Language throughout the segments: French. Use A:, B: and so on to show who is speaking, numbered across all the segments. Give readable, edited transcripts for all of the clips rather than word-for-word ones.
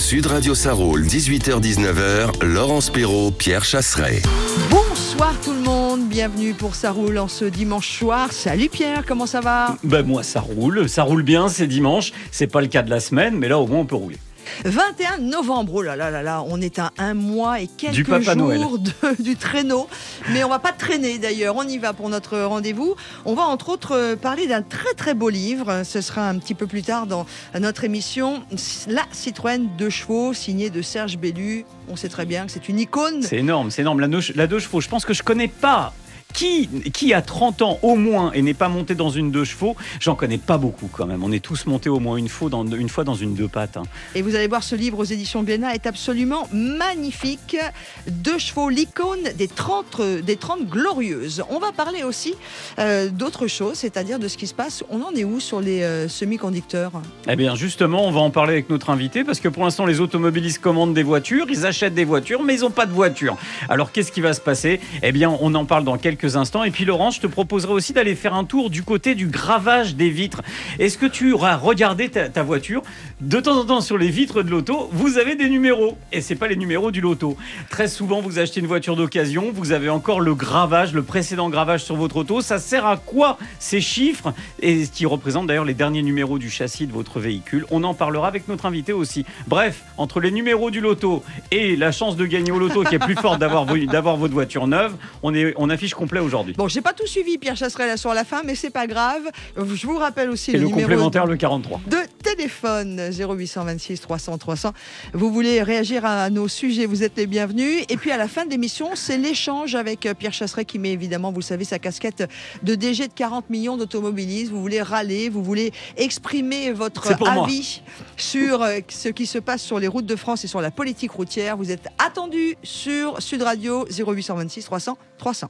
A: Sud Radio Sarroul, 18h-19h, Laurence Perrault, Pierre Chasseret.
B: Bonsoir tout le monde, bienvenue pour Ça roule en ce dimanche soir. Salut Pierre, comment ça va ?
C: Moi ça roule bien, c'est dimanche, c'est pas le cas de la semaine, mais là au moins on peut rouler.
B: 21 novembre, oh là là, on est à un mois et quelques jours du traîneau. Mais on va pas traîner d'ailleurs, on y va pour notre rendez-vous. On va entre autres parler d'un très très beau livre. Ce sera un petit peu plus tard dans notre émission. La Citroën 2 chevaux, signée de Serge Bellu. On sait très bien que c'est une icône.
C: C'est énorme, la 2 chevaux. Je pense que je connais pas. Qui a 30 ans au moins et n'est pas monté dans une 2 chevaux, j'en connais pas beaucoup quand même. On est tous montés au moins une fois dans une 2 pattes.
B: Et vous allez voir, ce livre aux éditions Glénat est absolument magnifique. 2 chevaux, l'icône des 30 glorieuses. On va parler aussi d'autre chose, c'est-à-dire de ce qui se passe. On en est où sur les semi-conducteurs ?
C: Eh bien justement, on va en parler avec notre invité parce que pour l'instant les automobilistes commandent des voitures, ils achètent des voitures mais ils n'ont pas de voiture. Alors qu'est-ce qui va se passer ? Eh bien on en parle dans quelques instants. Et puis Laurent, je te proposerai aussi d'aller faire un tour du côté du gravage des vitres. Est-ce que tu auras regardé ta voiture ? De temps en temps sur les vitres de l'auto, vous avez des numéros. Et c'est pas les numéros du loto. Très souvent, vous achetez une voiture d'occasion, vous avez encore le gravage, le précédent gravage sur votre auto. Ça sert à quoi ces chiffres ? Et ce qui représente d'ailleurs les derniers numéros du châssis de votre véhicule. On en parlera avec notre invité aussi. Bref, entre les numéros du loto et la chance de gagner au loto qui est plus forte d'avoir votre voiture neuve, on affiche complet aujourd'hui.
B: Bon, j'ai pas tout suivi, Pierre Chasseret, là sur la fin, mais c'est pas grave. Je vous rappelle aussi
C: le
B: numéro
C: complémentaire, le 43.
B: de téléphone 0826 300 300. Vous voulez réagir à nos sujets, vous êtes les bienvenus. Et puis à la fin de l'émission, c'est l'échange avec Pierre Chasseret qui met évidemment, vous le savez, sa casquette de DG de 40 millions d'automobilistes. Vous voulez râler, vous voulez exprimer votre avis sur ce qui se passe sur les routes de France et sur la politique routière. Vous êtes attendu sur Sud Radio 0826 300 300.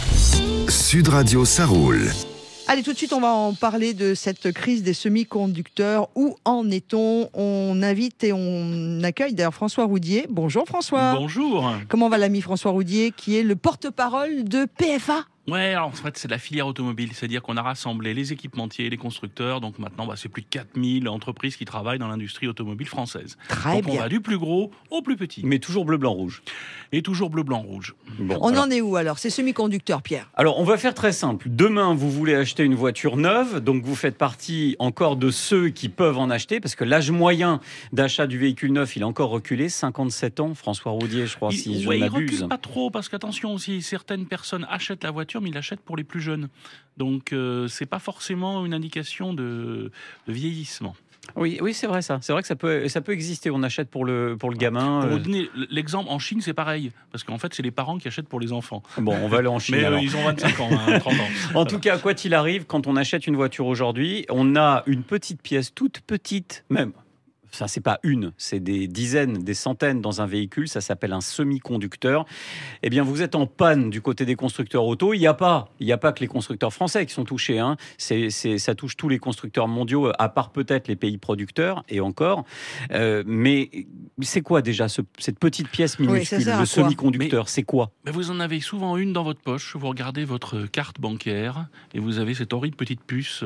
A: Sud Radio Sarroul.
B: Allez, tout de suite, on va en parler de cette crise des semi-conducteurs. Où en est-on ? On invite et on accueille d'ailleurs François Roudier. Bonjour François.
D: Bonjour.
B: Comment va l'ami François Roudier, qui est le porte-parole de PFA ?
D: Ouais, alors en fait, c'est la filière automobile, c'est-à-dire qu'on a rassemblé les équipementiers, les constructeurs, donc maintenant, c'est plus de 4000 entreprises qui travaillent dans l'industrie automobile française.
B: Très
D: donc
B: bien.
D: On va du plus gros au plus petit.
C: Mais toujours bleu, blanc, rouge.
D: Et toujours bleu, blanc, rouge.
C: Bon,
B: on en est où alors, ces semi-conducteurs, Pierre ?
C: Alors, on va faire très simple. Demain, vous voulez acheter une voiture neuve, donc vous faites partie encore de ceux qui peuvent en acheter, parce que l'âge moyen d'achat du véhicule neuf, il a encore reculé, 57 ans, François Roudier, je crois, si je ne m'abuse.
D: Il recule pas trop, parce qu'attention aussi, certaines personnes achètent la voiture, mais ils l'achètent pour les plus jeunes. Donc, c'est pas forcément une indication de vieillissement.
C: Oui, c'est vrai ça. C'est vrai que ça peut exister. On achète pour le gamin.
D: Pour vous donner l'exemple, en Chine, c'est pareil. Parce qu'en fait, c'est les parents qui achètent pour les enfants.
C: Bon, on va aller en Chine.
D: Mais
C: alors.
D: Ils ont 25 ans, 30 ans.
C: En tout cas, quoi qu'il arrive, quand on achète une voiture aujourd'hui, on a une petite pièce, toute petite, même. Ça, c'est pas une, c'est des dizaines, des centaines dans un véhicule. Ça s'appelle un semi-conducteur. Eh bien, vous êtes en panne du côté des constructeurs auto. Il n'y a pas que les constructeurs français qui sont touchés. Hein. Ça touche tous les constructeurs mondiaux, à part peut-être les pays producteurs, et encore. Mais c'est quoi déjà cette petite pièce minuscule, le semi-conducteur, c'est quoi ?
D: Mais vous en avez souvent une dans votre poche. Vous regardez votre carte bancaire et vous avez cette horrible petite puce.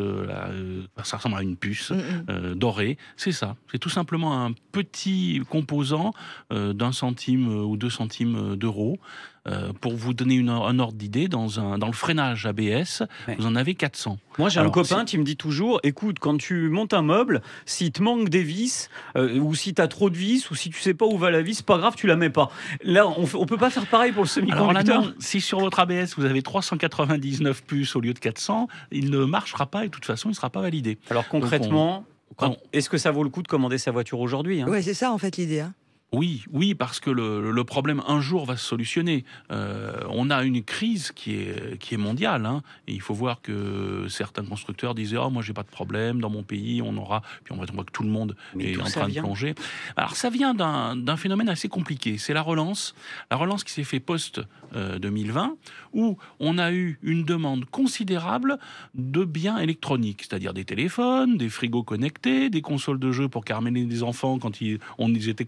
D: Ça ressemble à une puce dorée. C'est ça. C'est tout simplement un petit composant d'1 centime ou 2 centimes d'euros. Pour vous donner un ordre d'idée, dans le freinage ABS, vous en avez 400.
C: Moi, j'ai un copain qui me dit toujours, écoute, quand tu montes un meuble, s'il te manque des vis, ou si tu as trop de vis, ou si tu sais pas où va la vis, c'est pas grave, tu la mets pas. Là, on peut pas faire pareil pour le semi-conducteur.
D: Alors là, non, si sur votre ABS, vous avez 399 puces au lieu de 400, il ne marchera pas et de toute façon, il ne sera pas validé.
C: Alors concrètement, est-ce que ça vaut le coup de commander sa voiture aujourd'hui ?
B: Oui, c'est ça en fait l'idée.
D: Oui, parce que le problème un jour va se solutionner. On a une crise qui est mondiale. Hein, et il faut voir que certains constructeurs disaient moi j'ai pas de problème dans mon pays, on aura. Puis on voit que tout le monde est en train de plonger. Alors ça vient d'un phénomène assez compliqué. C'est la relance qui s'est fait post 2020, où on a eu une demande considérable de biens électroniques, c'est-à-dire des téléphones, des frigos connectés, des consoles de jeux pour calmer les enfants quand ils étaient confinés.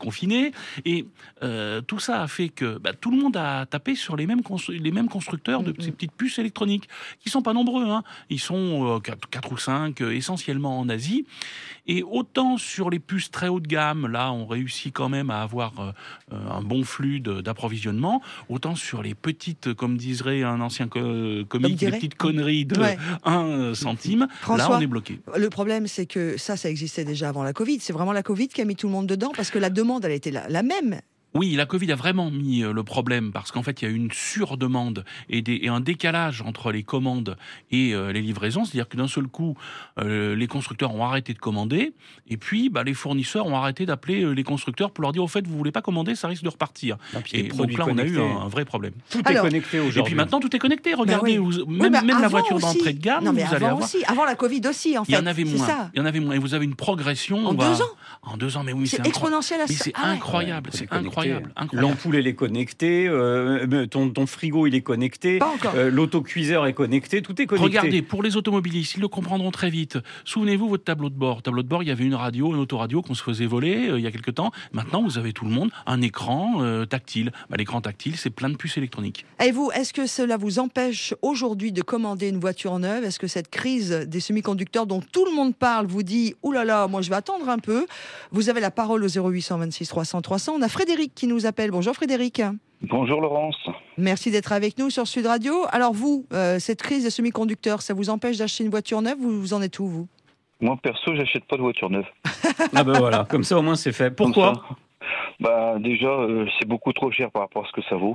D: changé. Et tout ça a fait que tout le monde a tapé sur les mêmes constructeurs de ces petites puces électroniques, qui sont pas nombreux, hein. Ils sont 4 ou 5, essentiellement en Asie. Et autant sur les puces très haut de gamme, là, on réussit quand même à avoir un bon flux d'approvisionnement. Autant sur les petites, comme dirait un ancien comique, des petites conneries de 1 centime,
B: François,
D: là, on est bloqué.
B: Le problème, c'est que ça existait déjà avant la Covid. C'est vraiment la Covid qui a mis tout le monde dedans, parce que la demande, elle était la même.
D: Oui, la Covid a vraiment mis le problème parce qu'en fait, il y a eu une surdemande et un décalage entre les commandes et les livraisons. C'est-à-dire que d'un seul coup, les constructeurs ont arrêté de commander et puis les fournisseurs ont arrêté d'appeler les constructeurs pour leur dire « Au fait, vous voulez pas commander, ça risque de repartir ». Et donc là, on a eu un vrai problème.
C: Tout est connecté aujourd'hui.
D: Et puis maintenant, tout est connecté. Regardez, même la voiture d'entrée de gamme,
B: non, mais
D: vous allez avoir...
B: Avant la Covid aussi, en fait.
D: Il y en avait moins. Il y en avait moins. Et vous avez une progression.
B: En 2 ans.
D: En 2 ans, mais oui,
B: c'est exponentiel.
D: C'est incroyable. C'est incroyable.
C: L'ampoule, elle est connectée, ton frigo, il est connecté, l'autocuiseur est connecté, tout est connecté.
D: Regardez, pour les automobilistes, ils le comprendront très vite. Souvenez-vous, votre tableau de bord. Tableau de bord, il y avait une radio, une autoradio qu'on se faisait voler il y a quelque temps. Maintenant, vous avez tout le monde un écran tactile. L'écran tactile, c'est plein de puces électroniques.
B: Et vous, est-ce que cela vous empêche aujourd'hui de commander une voiture neuve ? Est-ce que cette crise des semi-conducteurs dont tout le monde parle vous dit « Ouh là là, moi je vais attendre un peu ». Vous avez la parole au 0826 300 300. On a Frédéric qui nous appelle. Bonjour Frédéric.
E: Bonjour Laurence.
B: Merci d'être avec nous sur Sud Radio. Alors vous, cette crise des semi-conducteurs, ça vous empêche d'acheter une voiture neuve ? Vous en êtes où, vous ?
E: Moi perso, j'achète pas de voiture neuve.
C: Ah ben voilà, comme ça au moins c'est fait. Pourquoi ?
E: Déjà, c'est beaucoup trop cher par rapport à ce que ça vaut.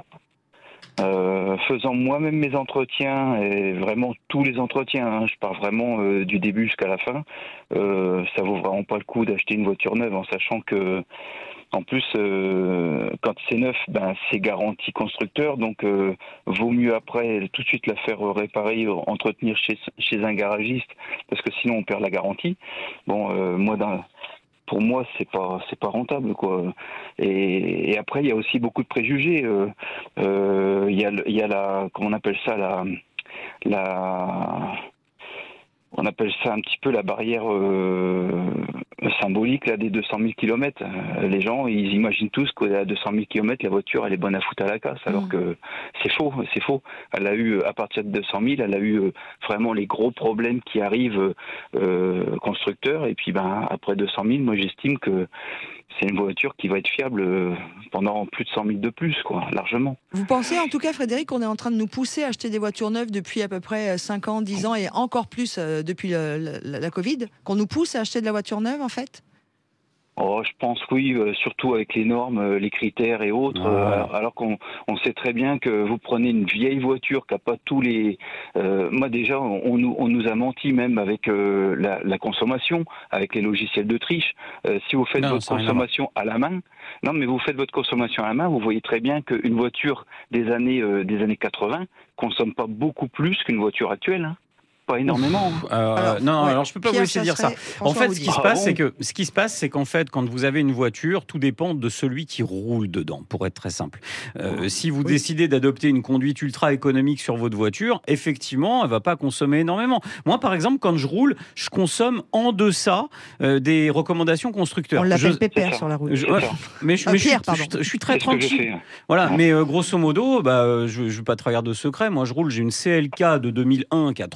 E: Faisant moi-même mes entretiens, et vraiment tous les entretiens, je pars vraiment du début jusqu'à la fin, ça vaut vraiment pas le coup d'acheter une voiture neuve, en sachant que en plus, quand c'est neuf, c'est garantie constructeur, donc vaut mieux après tout de suite la faire réparer, entretenir chez un garagiste, parce que sinon on perd la garantie. Pour moi, c'est pas rentable, quoi. Et après, il y a aussi beaucoup de préjugés. Il y a la, comment on appelle ça, on appelle ça un petit peu la barrière symbolique là, des 200 000 km. Les gens, ils imaginent tous qu'à 200 000 km, la voiture, elle est bonne à foutre à la casse, alors que c'est faux. Elle a eu, à partir de 200 000, elle a eu vraiment les gros problèmes qui arrivent constructeurs. Et puis, après 200 000, moi, j'estime que c'est une voiture qui va être fiable pendant plus de 100 000 de plus, quoi, largement.
B: Vous pensez, en tout cas, Frédéric, qu'on est en train de nous pousser à acheter des voitures neuves depuis à peu près 5 ans, 10 ans, et encore plus depuis la Covid, qu'on nous pousse à acheter de la voiture neuve, en fait ?
E: Je pense oui, surtout avec les normes, les critères et autres, alors qu'on sait très bien que vous prenez une vieille voiture qui n'a pas tous les... moi déjà, on nous a menti même avec la consommation, avec les logiciels de triche. Si vous faites votre consommation à la main, vous faites votre consommation à la main, vous voyez très bien qu'une voiture des années 80 consomme pas beaucoup plus qu'une voiture actuelle, hein. Pas énormément.
C: Alors je peux pas vous laisser dire ça. En fait, ce qui se passe, c'est qu'en fait, quand vous avez une voiture, tout dépend de celui qui roule dedans, pour être très simple. Si vous décidez d'adopter une conduite ultra économique sur votre voiture, effectivement, elle va pas consommer énormément. Moi, par exemple, quand je roule, je consomme en deçà des recommandations constructeurs.
B: On l'appelle pépère sur la route.
C: Mais je suis très tranquille. Voilà, mais grosso modo, je vais pas trahir de secret. Moi, je roule, j'ai une CLK de 2001 qui a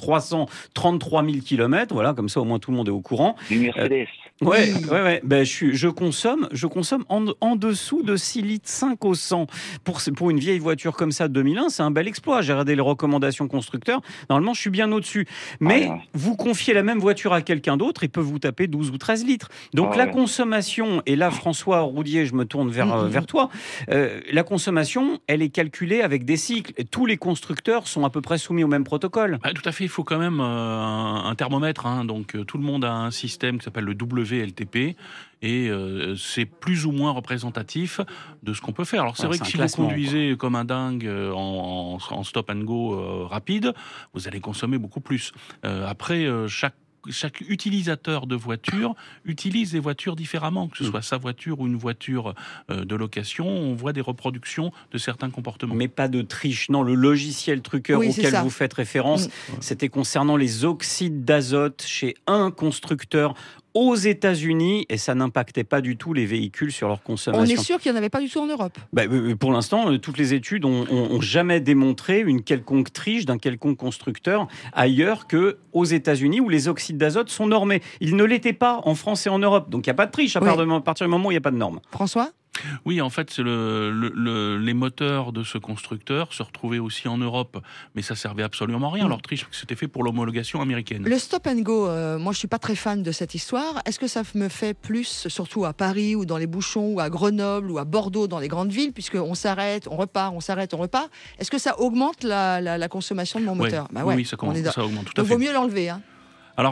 C: 333 000 km, voilà, comme ça au moins tout le monde est au courant.
E: Une Mercedes.
C: Ouais. Je consomme en dessous de 6 litres 5 au 100. Pour une vieille voiture comme ça de 2001, c'est un bel exploit. J'ai regardé les recommandations constructeurs. Normalement, je suis bien au-dessus. Mais vous confiez la même voiture à quelqu'un d'autre, il peut vous taper 12 ou 13 litres. Donc la consommation, et là, François Roudier, je me tourne vers toi, la consommation, elle est calculée avec des cycles. Et tous les constructeurs sont à peu près soumis au même protocole.
D: Tout à fait, il faut quand même un thermomètre. Donc tout le monde a un système qui s'appelle le WLTP. Et c'est plus ou moins représentatif de ce qu'on peut faire. Alors c'est vrai que si vous conduisez comme un dingue en stop and go rapide, vous allez consommer beaucoup plus. Après, chaque utilisateur de voiture utilise les voitures différemment, que ce soit sa voiture ou une voiture de location. On voit des reproductions de certains comportements.
C: Mais pas de triche. Non, le logiciel truqueur auquel vous faites référence, c'était concernant les oxydes d'azote chez un constructeur aux États-Unis et ça n'impactait pas du tout les véhicules sur leur consommation.
B: On est sûr qu'il n'y en avait pas du tout en Europe.
C: Pour l'instant, toutes les études ont jamais démontré une quelconque triche d'un quelconque constructeur ailleurs qu'aux États-Unis où les oxydes d'azote sont normés. Ils ne l'étaient pas en France et en Europe. Donc il n'y a pas de triche à partir du moment où il n'y a pas de normes.
B: François ?
D: Oui, en fait, c'est les moteurs de ce constructeur se retrouvaient aussi en Europe, mais ça servait absolument à rien. Leur triche, parce que c'était fait pour l'homologation américaine.
B: Le stop and go, moi je suis pas très fan de cette histoire. Est-ce que ça me fait plus, surtout à Paris ou dans les bouchons, ou à Grenoble ou à Bordeaux, dans les grandes villes, puisqu'on s'arrête, on repart, on s'arrête, on repart. Est-ce que ça augmente la consommation de mon moteur ?
D: Oui, ça augmente tout à fait.
B: Donc vaut mieux l'enlever. Hein.
D: Alors.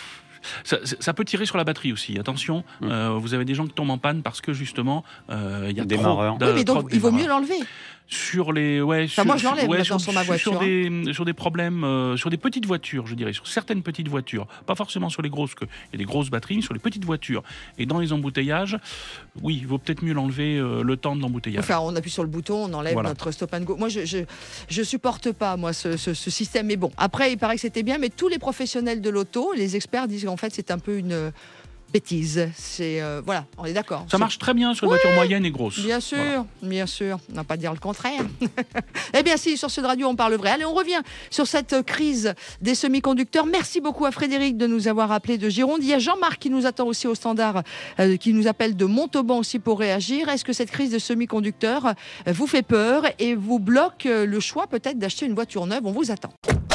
D: Ça peut tirer sur la batterie aussi. Attention, vous avez des gens qui tombent en panne parce que justement, il y a
C: démarreurs.
B: Oui, mais donc il vaut mieux l'enlever.
D: Sur les,
B: moi je l'enlève maintenant sur ma voiture.
D: Sur des problèmes, sur des petites voitures, je dirais, sur certaines petites voitures, pas forcément sur les grosses, il y a des grosses batteries, mais sur les petites voitures et dans les embouteillages, oui, il vaut peut-être mieux l'enlever le temps de l'embouteillage.
B: Enfin, on appuie sur le bouton, on enlève notre stop and go. Moi, je supporte pas moi ce système. Mais bon, après, il paraît que c'était bien, mais tous les professionnels de l'auto, les experts disent qu'en fait, c'est un peu une bêtise. C'est voilà, on est d'accord.
D: Ça marche très bien sur les voitures moyennes et grosses.
B: Bien sûr, bien sûr. On n'a pas à dire le contraire. Eh bien si, sur Sud Radio, on parle vrai. Allez, on revient sur cette crise des semi-conducteurs. Merci beaucoup à Frédéric de nous avoir appelé de Gironde. Il y a Jean-Marc qui nous attend aussi au standard, qui nous appelle de Montauban aussi pour réagir. Est-ce que cette crise de semi-conducteurs vous fait peur et vous bloque le choix peut-être d'acheter une voiture neuve ? On vous attend.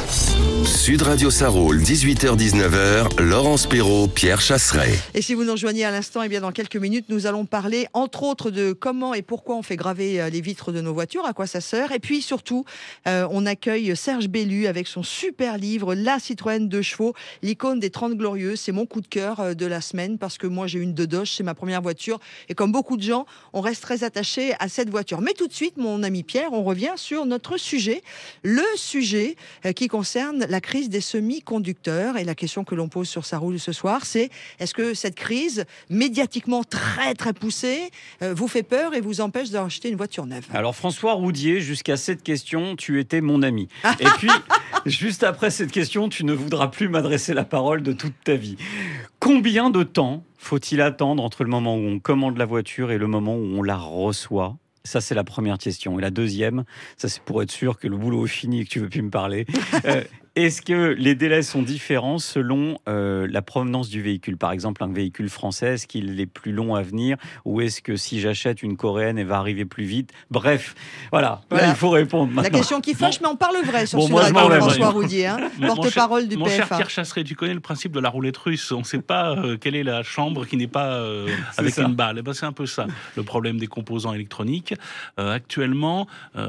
A: Sud Radio Sarraul, 18h-19h, Laurence Perrault, Pierre Chasseret.
B: Et si vous nous rejoignez à l'instant, eh bien dans quelques minutes, nous allons parler entre autres de comment et pourquoi on fait graver les vitres de nos voitures, à quoi ça sert. Et puis surtout, on accueille Serge Bellu avec son super livre La Citroën 2 chevaux, l'icône des 30 glorieuses. C'est mon coup de cœur de la semaine parce que moi j'ai une Doge, c'est ma première voiture. Et comme beaucoup de gens, on reste très attaché à cette voiture. Mais tout de suite, mon ami Pierre, on revient sur notre sujet. Le sujet qui concerne la crise des semi-conducteurs. Et la question que l'on pose sur Sarraul ce soir, c'est est-ce que cette crise, médiatiquement très très poussée, vous fait peur et vous empêche d'acheter une voiture neuve ?
C: Alors François Roudier, jusqu'à cette question, tu étais mon ami. Et puis, juste après cette question, tu ne voudras plus m'adresser la parole de toute ta vie. Combien de temps faut-il attendre entre le moment où on commande la voiture et le moment où on la reçoit ? Ça, c'est la première question. Et la deuxième, ça c'est pour être sûr que le boulot est fini et que tu ne veux plus me parler. Est-ce que les délais sont différents selon la provenance du véhicule ? Par exemple, un véhicule français, est-ce qu'il est plus long à venir ? Ou est-ce que si j'achète une coréenne, elle va arriver plus vite ? Bref, voilà. Là, il faut répondre maintenant.
B: La question qui fâche, mais on parle vrai sur
C: moi,
B: Sud Radio, François Roudier, porte-parole du PFA.
D: Mon cher Pierre Chasseret, tu connais le principe de la roulette russe. On ne sait pas quelle est la chambre qui n'est pas avec une balle. C'est un peu ça, le problème des composants électroniques. Actuellement,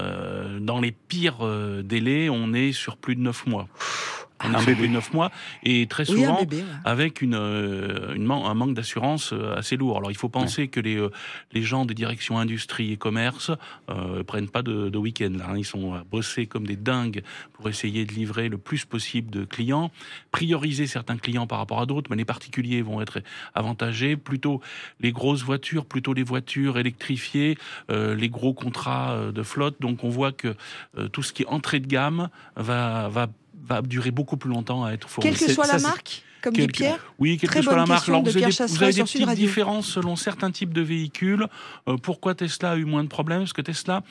D: dans les pires délais, on est sur plus de 9 mois. On est sur 9 mois et très souvent avec un manque d'assurance assez lourd. Alors il faut penser que les gens des directions industrie et commerce prennent pas de week-end là. Ils sont bossés comme des dingues pour essayer de livrer le plus possible de clients, prioriser certains clients par rapport à d'autres, mais les particuliers vont être avantagés. Plutôt les grosses voitures, plutôt les voitures électrifiées, les gros contrats de flotte. Donc on voit que tout ce qui est entrée de gamme va durer beaucoup plus longtemps à être fourni.
B: Quelle que soit la marque, comme dit Pierre ?
D: Oui, quelle que soit la marque. Alors, vous avez des petites différences selon certains types de véhicules. Pourquoi Tesla a eu moins de problèmes ? Parce que Tesla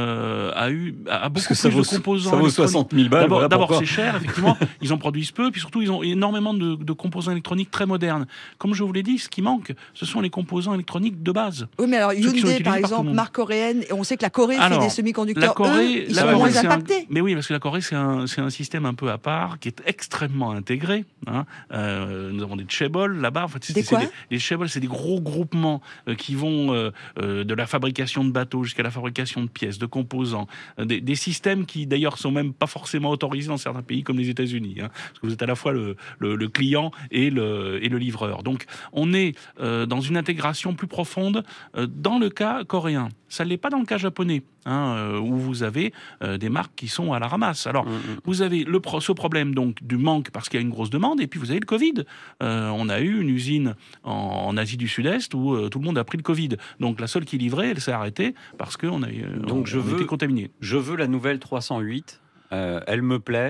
D: a beaucoup plus de composants.
C: Ça vaut 60 000 balles.
D: D'abord, c'est cher, effectivement. Ils en produisent peu. Puis surtout, ils ont énormément de composants électroniques très modernes. Comme je vous l'ai dit, ce qui manque, ce sont les composants électroniques de base.
B: Oui, mais alors Hyundai, par exemple, marque coréenne, et on sait que la Corée fait des semi-conducteurs. Ils sont moins impactés.
D: Mais oui, parce que la Corée, c'est un système un peu à part, qui est extrêmement intégré. Nous avons des chaebols là-bas. En fait, les chaebols, c'est des gros groupements qui vont de la fabrication de bateaux jusqu'à la fabrication de pièces, de composants, des systèmes qui d'ailleurs sont même pas forcément autorisés dans certains pays comme les États-Unis, parce que vous êtes à la fois le client et le livreur. Donc on est dans une intégration plus profonde dans le cas coréen. Ça ne l'est pas dans le cas japonais, où vous avez des marques qui sont à la ramasse. Alors, vous avez ce problème donc du manque parce qu'il y a une grosse demande, et puis vous avez le Covid. On a eu une usine en Asie du Sud-Est où tout le monde a pris le Covid. Donc la seule qui livrait, elle s'est arrêtée parce qu'on a été contaminé.
C: Je veux la nouvelle 308. Elle me plaît.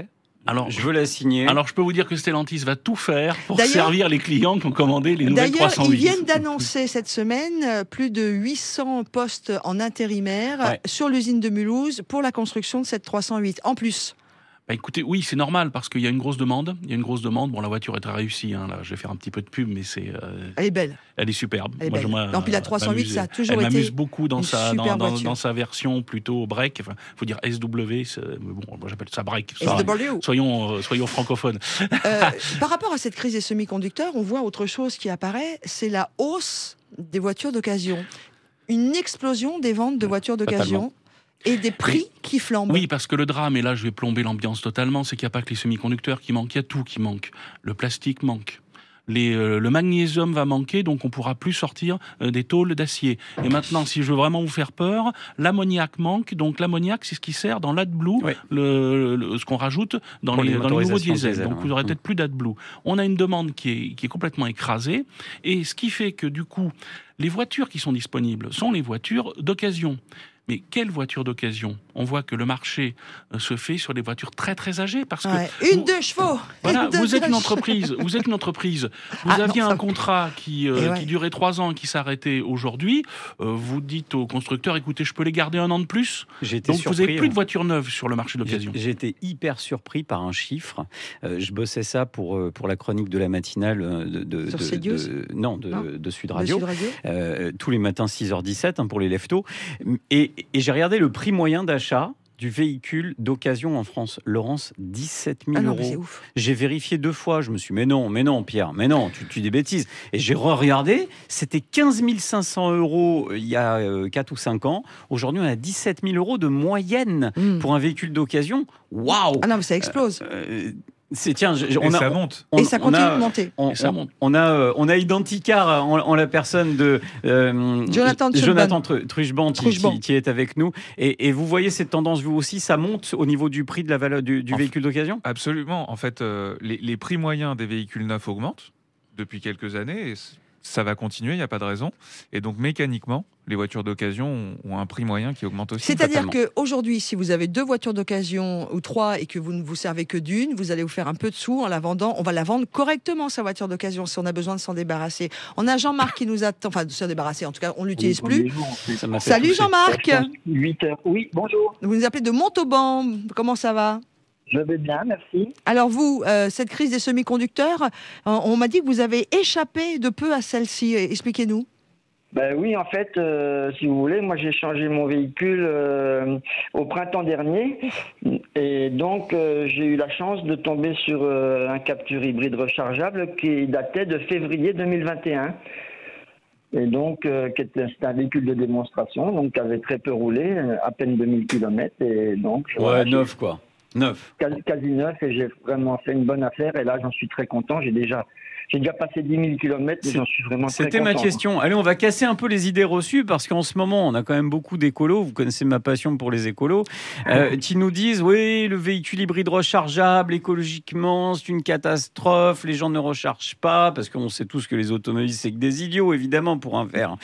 D: Alors,
C: Je veux la signer.
D: Alors, je peux vous dire que Stellantis va tout faire pour
B: D'ailleurs-
D: servir les clients qui ont commandé les nouvelles
B: D'ailleurs,
D: 308.
B: ils viennent d'annoncer cette semaine plus de 800 postes en intérimaire
C: Ouais.
B: sur l'usine de Mulhouse pour la construction de cette 308. En plus,
D: Bah, écoutez, oui, c'est normal parce qu'il y a une grosse demande. Il y a une grosse demande. Bon, la voiture est très réussie. Hein, là, je vais faire un petit peu de pub, mais
B: elle est belle.
D: elle est superbe.
B: Elle est belle. Non, puis la 308, ça a toujours
D: elle
B: été
D: m'amuse beaucoup dans
B: une super voiture.
D: dans sa version plutôt break. Enfin, faut dire SW. Bon, moi j'appelle ça break.
B: SW.
D: Soyons francophones.
B: Par rapport à cette crise des semi-conducteurs, on voit autre chose qui apparaît, c'est la hausse des voitures d'occasion. Une explosion des ventes de voitures d'occasion et des prix qui flambent.
D: Oui, parce que le drame, et là je vais plomber l'ambiance totalement, c'est qu'il n'y a pas que les semi-conducteurs qui manquent, il y a tout qui manque. Le plastique manque. Le magnésium va manquer, donc on pourra plus sortir des tôles d'acier. Et maintenant, si je veux vraiment vous faire peur, l'ammoniac manque. Donc l'ammoniac, c'est ce qui sert dans l'AdBlue,
C: Oui.
D: ce qu'on rajoute dans
C: Pour
D: les
C: les
D: nouveaux
C: motorisations
D: diesels.
C: diesel,
D: Donc vous n'aurez peut-être plus d'AdBlue. On a une demande qui est complètement écrasée, et ce qui fait que du coup, les voitures qui sont disponibles sont les voitures d'occasion. Mais quelle voiture d'occasion? On voit que le marché se fait sur des voitures très très âgées parce que
B: Une 2 chevaux.
D: voilà,
B: Une
D: vous êtes une
B: deux-
D: entreprise. Vous êtes une entreprise. Vous aviez un contrat qui durait 3 ans, qui s'arrêtait aujourd'hui. Vous dites au constructeur, écoutez, je peux les garder 1 an de plus.
C: J'ai été
D: Donc
C: surpris,
D: vous n'avez plus
C: hein.
D: de voitures neuves sur le marché de l'occasion.
C: J'ai été hyper surpris par un chiffre. Je bossais ça pour la chronique de la matinale
B: Sur CNews
C: de Sud
B: de
C: Radio.
B: Sud Radio.
C: Tous les matins 6h17 pour les leftos. Et j'ai regardé le prix moyen d'achat du véhicule d'occasion en France. Laurence, 17 000
B: Ah non,
C: euros.
B: mais c'est ouf.
C: J'ai vérifié 2 fois. Je me suis dit, mais non, Pierre, mais non, tu dis des bêtises. Et j'ai regardé, c'était 15 500 euros il y a 4 ou 5 ans. Aujourd'hui, on a 17 000 euros de moyenne pour un véhicule d'occasion. Waouh!
B: Ah non, mais ça explose.
F: Ça monte.
B: Et ça continue de monter.
D: Et ça monte.
C: On a Identicar en la personne de
B: Jonathan
C: Truchban qui est avec nous. Et vous voyez cette tendance, vous aussi, ça monte au niveau du prix de la valeur du véhicule d'occasion?
F: Absolument. En fait, les prix moyens des véhicules neufs augmentent depuis quelques années. Et ça va continuer, il n'y a pas de raison. Et donc, mécaniquement, les voitures d'occasion ont un prix moyen qui augmente aussi.
B: C'est-à-dire qu'aujourd'hui, si vous avez 2 voitures d'occasion ou 3 et que vous ne vous servez que d'une, vous allez vous faire un peu de sous en la vendant. On va la vendre correctement, sa voiture d'occasion, si on a besoin de s'en débarrasser. On a Jean-Marc qui nous attend, enfin de s'en débarrasser, en tout cas, on ne l'utilise plus.
C: Ça m'a fait
B: Salut
C: tousser.
B: Jean-Marc.
E: 8 heures. Oui, bonjour.
B: Vous nous appelez de Montauban. Comment ça va?
E: Je vais bien, merci.
B: Alors vous, cette crise des semi-conducteurs, on m'a dit que vous avez échappé de peu à celle-ci. Expliquez-nous.
E: Ben oui, en fait, si vous voulez, moi j'ai changé mon véhicule au printemps dernier et donc j'ai eu la chance de tomber sur un Captur hybride rechargeable qui datait de février 2021. Et donc, c'était un véhicule de démonstration, donc qui avait très peu roulé, à peine 2000 km. Et donc,
C: Ouais, neuf quoi. Neuf.
E: Quasi neuf, et j'ai vraiment fait une bonne affaire. Et là, j'en suis très content. J'ai déjà passé 10 000 km et j'en suis vraiment très content.
C: C'était ma question. Allez, on va casser un peu les idées reçues parce qu'en ce moment, on a quand même beaucoup d'écolos. Vous connaissez ma passion pour les écolos. Qui nous disent, oui, le véhicule hybride rechargeable, écologiquement, c'est une catastrophe. Les gens ne rechargent pas parce qu'on sait tous que les automobilistes, c'est que des idiots, évidemment, pour un verre.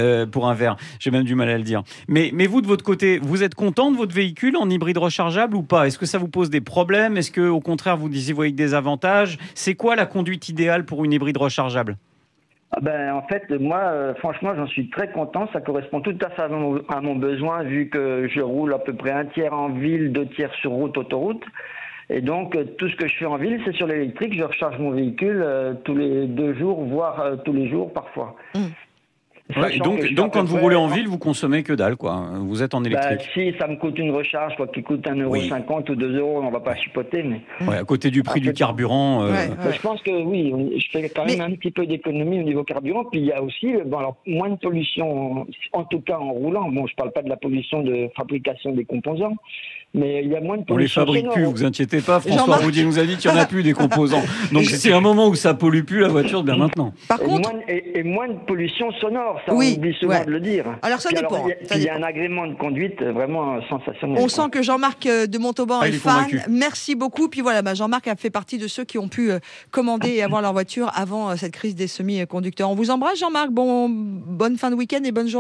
C: J'ai même du mal à le dire. Mais vous, de votre côté, vous êtes content de votre véhicule en hybride rechargeable ou pas? Est-ce que ça vous pose des problèmes? Est-ce que, au contraire, vous y voyez que des avantages? C'est quoi la conduite idéale pour une hybride rechargeable?
E: En fait, moi, franchement, j'en suis très content. Ça correspond tout à fait à mon besoin, vu que je roule à peu près 1/3 en ville, 2/3 sur route, autoroute. Et donc, tout ce que je fais en ville, c'est sur l'électrique. Je recharge mon véhicule tous les 2 jours, voire tous les jours parfois.
C: Ouais, donc quand vous roulez en ville, vous consommez que dalle, quoi. Vous êtes en électrique.
E: Si ça me coûte une recharge, quoi, qui coûte 1,50 € ou 2 €, on va pas chipoter, mais.
C: Ouais, à côté du prix du carburant.
E: Je pense que oui, je fais quand même un petit peu d'économie au niveau carburant. Puis il y a aussi, moins de pollution, en tout cas en roulant. Bon, je parle pas de la pollution de fabrication des composants, mais il y a moins de
C: On les
E: pollution.
C: fabrique plus, vous inquiétez pas. François
B: Jean-Marc.
C: Roudier nous a dit qu'il n'y en a plus des composants. Donc c'est un moment où ça pollue plus la voiture, bien maintenant.
B: Par contre,
E: Et moins de pollution sonore, ça
B: Oui,
E: on oublie souvent de le dire.
B: Alors, ça dépend, ça
E: Il y a
B: dépend.
E: un agrément de conduite vraiment sensationnel.
B: on
E: quoi.
B: sent que Jean-Marc de Montauban
C: il
B: est
C: est
B: fan.
C: convaincu.
B: Merci beaucoup. Puis voilà, Jean-Marc a fait partie de ceux qui ont pu commander et avoir leur voiture avant cette crise des semi-conducteurs. On vous embrasse, Jean-Marc. Bonne fin de week-end et bonne journée.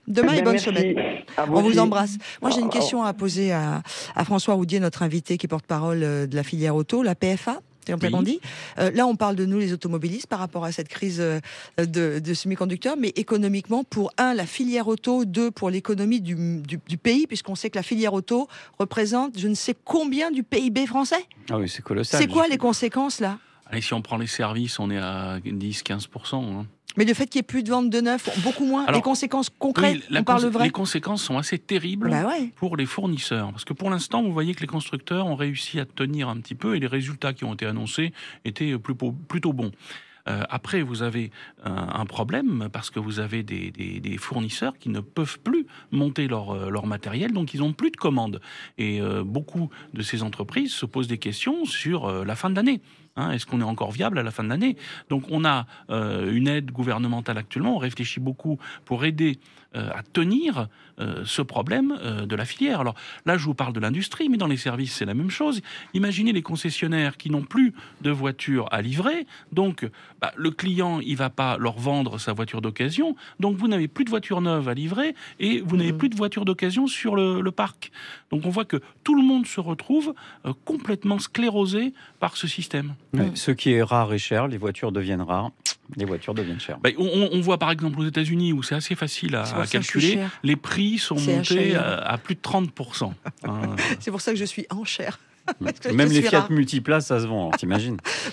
B: Demain et bonne
G: Merci.
B: semaine.
G: À
B: On vous
G: aussi.
B: embrasse. Moi, j'ai une question à poser à François Roudier, notre invité qui est porte-parole de la filière auto, la PFA. C'est comme ça qu'on dit. Là, on parle de nous, les automobilistes, par rapport à cette crise de semi-conducteurs, mais économiquement, pour la filière auto, pour l'économie du pays, puisqu'on sait que la filière auto représente je ne sais combien du PIB français.
C: Ah oui, c'est colossal.
B: C'est quoi les conséquences, là?
D: Allez, si on prend les services, on est à 10-15%. Hein.
B: Mais le fait qu'il n'y ait plus de vente de neuf, beaucoup moins.
D: Alors,
B: les conséquences concrètes,
D: oui,
B: on parle vrai.
D: les conséquences sont assez terribles
B: Bah ouais.
D: pour les fournisseurs. Parce que pour l'instant, vous voyez que les constructeurs ont réussi à tenir un petit peu et les résultats qui ont été annoncés étaient plutôt bons. Après, vous avez un problème parce que vous avez des fournisseurs qui ne peuvent plus monter leur matériel, donc ils n'ont plus de commandes. Et beaucoup de ces entreprises se posent des questions sur la fin de l'année. Est-ce qu'on est encore viable à la fin de l'année? Donc on a une aide gouvernementale actuellement, on réfléchit beaucoup pour aider à tenir ce problème de la filière. Alors là, je vous parle de l'industrie, mais dans les services, c'est la même chose. Imaginez les concessionnaires qui n'ont plus de voitures à livrer, donc le client, il va pas leur vendre sa voiture d'occasion, donc vous n'avez plus de voitures neuves à livrer et vous n'avez plus de voitures d'occasion sur le parc. Donc on voit que tout le monde se retrouve complètement sclérosé par ce système.
C: Ouais, ce qui est rare et cher, les voitures deviennent rares, les voitures deviennent chères.
D: On voit par exemple aux États-Unis où c'est assez facile à calculer, les prix sont montés à plus de 30%.
B: C'est pour ça que je suis en chair.
C: Même les Fiat Multiplace, ça se vend, alors t'imagines.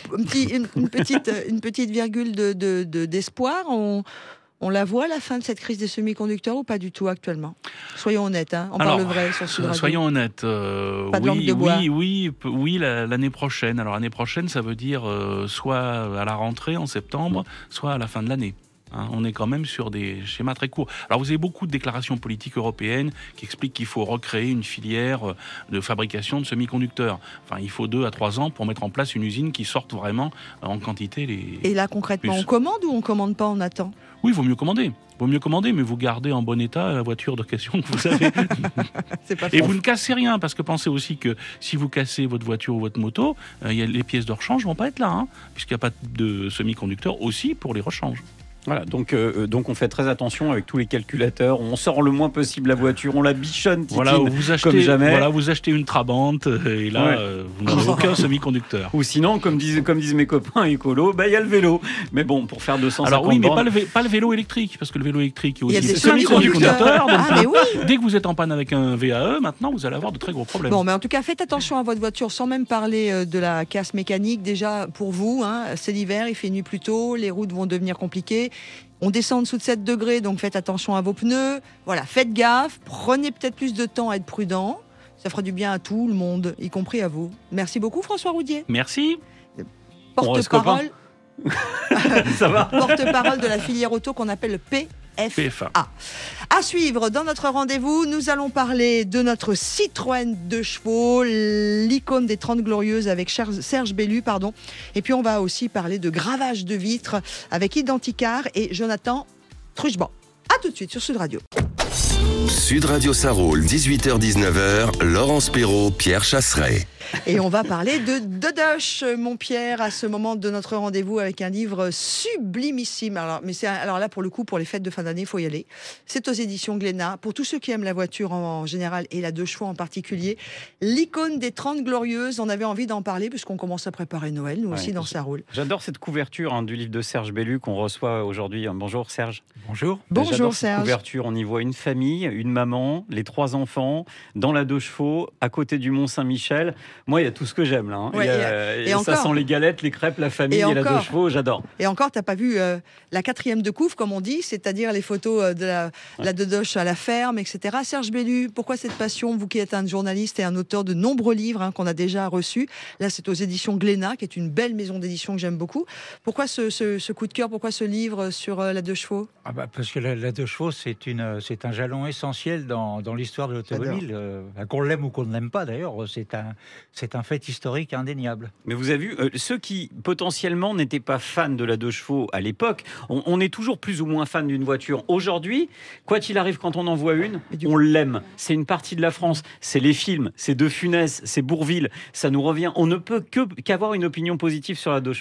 B: Une petite virgule d'espoir. On la voit, la fin de cette crise des semi-conducteurs, ou pas du tout actuellement? Soyons honnêtes, on parle vrai sur Sud Radio.
D: Soyons honnêtes.
B: Pas de langue de bois.
D: Oui, l'année prochaine. Alors l'année prochaine, ça veut dire soit à la rentrée en septembre, soit à la fin de l'année. On est quand même sur des schémas très courts. Alors vous avez beaucoup de déclarations politiques européennes qui expliquent qu'il faut recréer une filière de fabrication de semi-conducteurs. Enfin, il faut 2 à 3 ans pour mettre en place une usine qui sorte vraiment en quantité les...
B: Et là, concrètement, on commande ou on commande pas, on attend?
D: Oui, il vaut mieux commander. Mais vous gardez en bon état la voiture d'occasion que vous avez. Et vous ne cassez rien, parce que pensez aussi que si vous cassez votre voiture ou votre moto, les pièces de rechange ne vont pas être là, puisqu'il n'y a pas de semi-conducteurs aussi pour les rechanges.
C: Voilà, donc on fait très attention avec tous les calculateurs. On sort le moins possible la voiture, on la bichonne, comme jamais.
D: Voilà, vous achetez une Trabant et là, vous n'avez aucun semi-conducteur.
C: Ou sinon, comme disent mes copains écolos, il y a le vélo. Mais bon, pour faire 250
D: Alors oui, mais
C: bornes,
D: pas le vélo électrique, parce que le vélo électrique est
B: Il y a
D: aussi
B: des
D: des semi-conducteurs.
B: mais oui.
D: Dès que vous êtes en panne avec un VAE, maintenant, vous allez avoir de très gros problèmes.
B: Bon, mais en tout cas, faites attention à votre voiture, sans même parler de la casse mécanique. Déjà, pour vous, c'est l'hiver, il fait nuit plus tôt, les routes vont devenir compliquées. On descend en dessous de 7 degrés, donc faites attention à vos pneus. Voilà, faites gaffe, prenez peut-être plus de temps à être prudent. Ça fera du bien à tout le monde, y compris à vous. Merci beaucoup, François Roudier.
D: Merci.
B: Porte-parole.
C: Ça va.
B: Porte-parole de la filière auto qu'on appelle le PFA. À suivre, dans notre rendez-vous, nous allons parler de notre Citroën 2 chevaux, l'icône des 30 Glorieuses avec Serge Bellu, Et puis on va aussi parler de gravage de vitres avec Identicar et Jonathan Truchban. A tout de suite sur Sud Radio.
A: Sud Radio Sarraul, 18h-19h, Laurence Perrault, Pierre Chasseret.
B: Et on va parler de Dodoche, mon Pierre, à ce moment de notre rendez-vous avec un livre sublimissime. Alors là, pour le coup, pour les fêtes de fin d'année, il faut y aller. C'est aux éditions Glénat. Pour tous ceux qui aiment la voiture en général et la 2 chevaux en particulier, l'icône des 30 Glorieuses, on avait envie d'en parler puisqu'on commence à préparer Noël, nous aussi, dans Sarraul.
C: J'adore cette couverture du livre de Serge Bellu qu'on reçoit aujourd'hui. Bonjour Serge.
H: Bonjour.
B: Bonjour Serge.
C: Cette couverture, on y voit une famille, une maman, les 3 enfants, dans la 2 chevaux, à côté du Mont-Saint-Michel. Moi, il y a tout ce que j'aime là.
B: Et
C: ça
B: encore.
C: sent les galettes, les crêpes, la famille et la 2 chevaux, j'adore.
B: Et encore, t'as pas vu la 4e de couvre, comme on dit, c'est-à-dire les photos de la Dodoche à la ferme, etc. Serge Bellu, pourquoi cette passion, vous qui êtes un journaliste et un auteur de nombreux livres qu'on a déjà reçus? Là, c'est aux éditions Glénat, qui est une belle maison d'édition que j'aime beaucoup. Pourquoi ce coup de cœur? Pourquoi ce livre sur la 2 chevaux?
H: Parce que la 2 chevaux, c'est un jalon essentiel dans l'histoire de l'automobile. Qu'on l'aime ou qu'on ne l'aime pas, d'ailleurs, c'est un fait historique indéniable.
C: Mais vous avez vu, ceux qui potentiellement n'étaient pas fans de la 2 chevaux à l'époque, on est toujours plus ou moins fan d'une voiture. Aujourd'hui, quoi qu'il arrive, quand on en voit une, on l'aime. C'est une partie de la France. C'est les films, c'est De Funès, c'est Bourvil. Ça nous revient. On ne peut qu'avoir une opinion positive sur la 2 chevaux.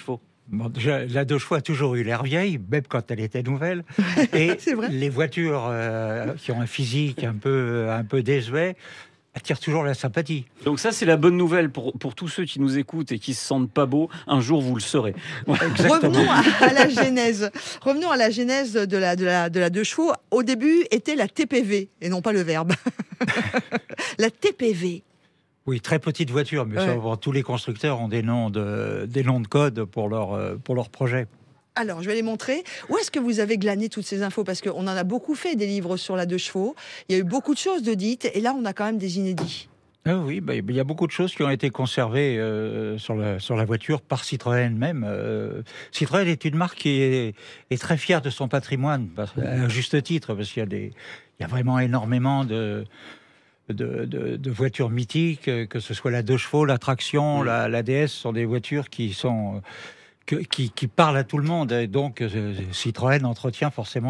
H: Bon, déjà, la 2 chevaux a toujours eu l'air vieille, même quand elle était nouvelle. Et
B: C'est vrai.
H: les voitures qui ont un physique un peu désuet attirent toujours la sympathie.
C: Donc ça, c'est la bonne nouvelle pour tous ceux qui nous écoutent et qui se sentent pas beaux. Un jour, vous le serez.
B: Revenons à la genèse. Revenons à la genèse de la 2 chevaux. Au début, était la TPV, et non pas le verbe. La TPV.
H: Oui, très petite voiture, mais
B: Ouais.
H: ça, tous les constructeurs ont des noms de code pour leur projet.
B: Alors, je vais les montrer. Où est-ce que vous avez glané toutes ces infos? Parce qu'on en a beaucoup fait des livres sur la 2 chevaux. Il y a eu beaucoup de choses de dites, et là, on a quand même des inédits.
H: Ah oui, il y a beaucoup de choses qui ont été conservées sur la voiture par Citroën même. Citroën est une marque qui est très fière de son patrimoine, à juste titre, parce qu'il y a vraiment énormément de voitures mythiques, que ce soit la 2 chevaux, la traction, la DS, sont des voitures qui parlent à tout le monde. Et donc, Citroën entretient forcément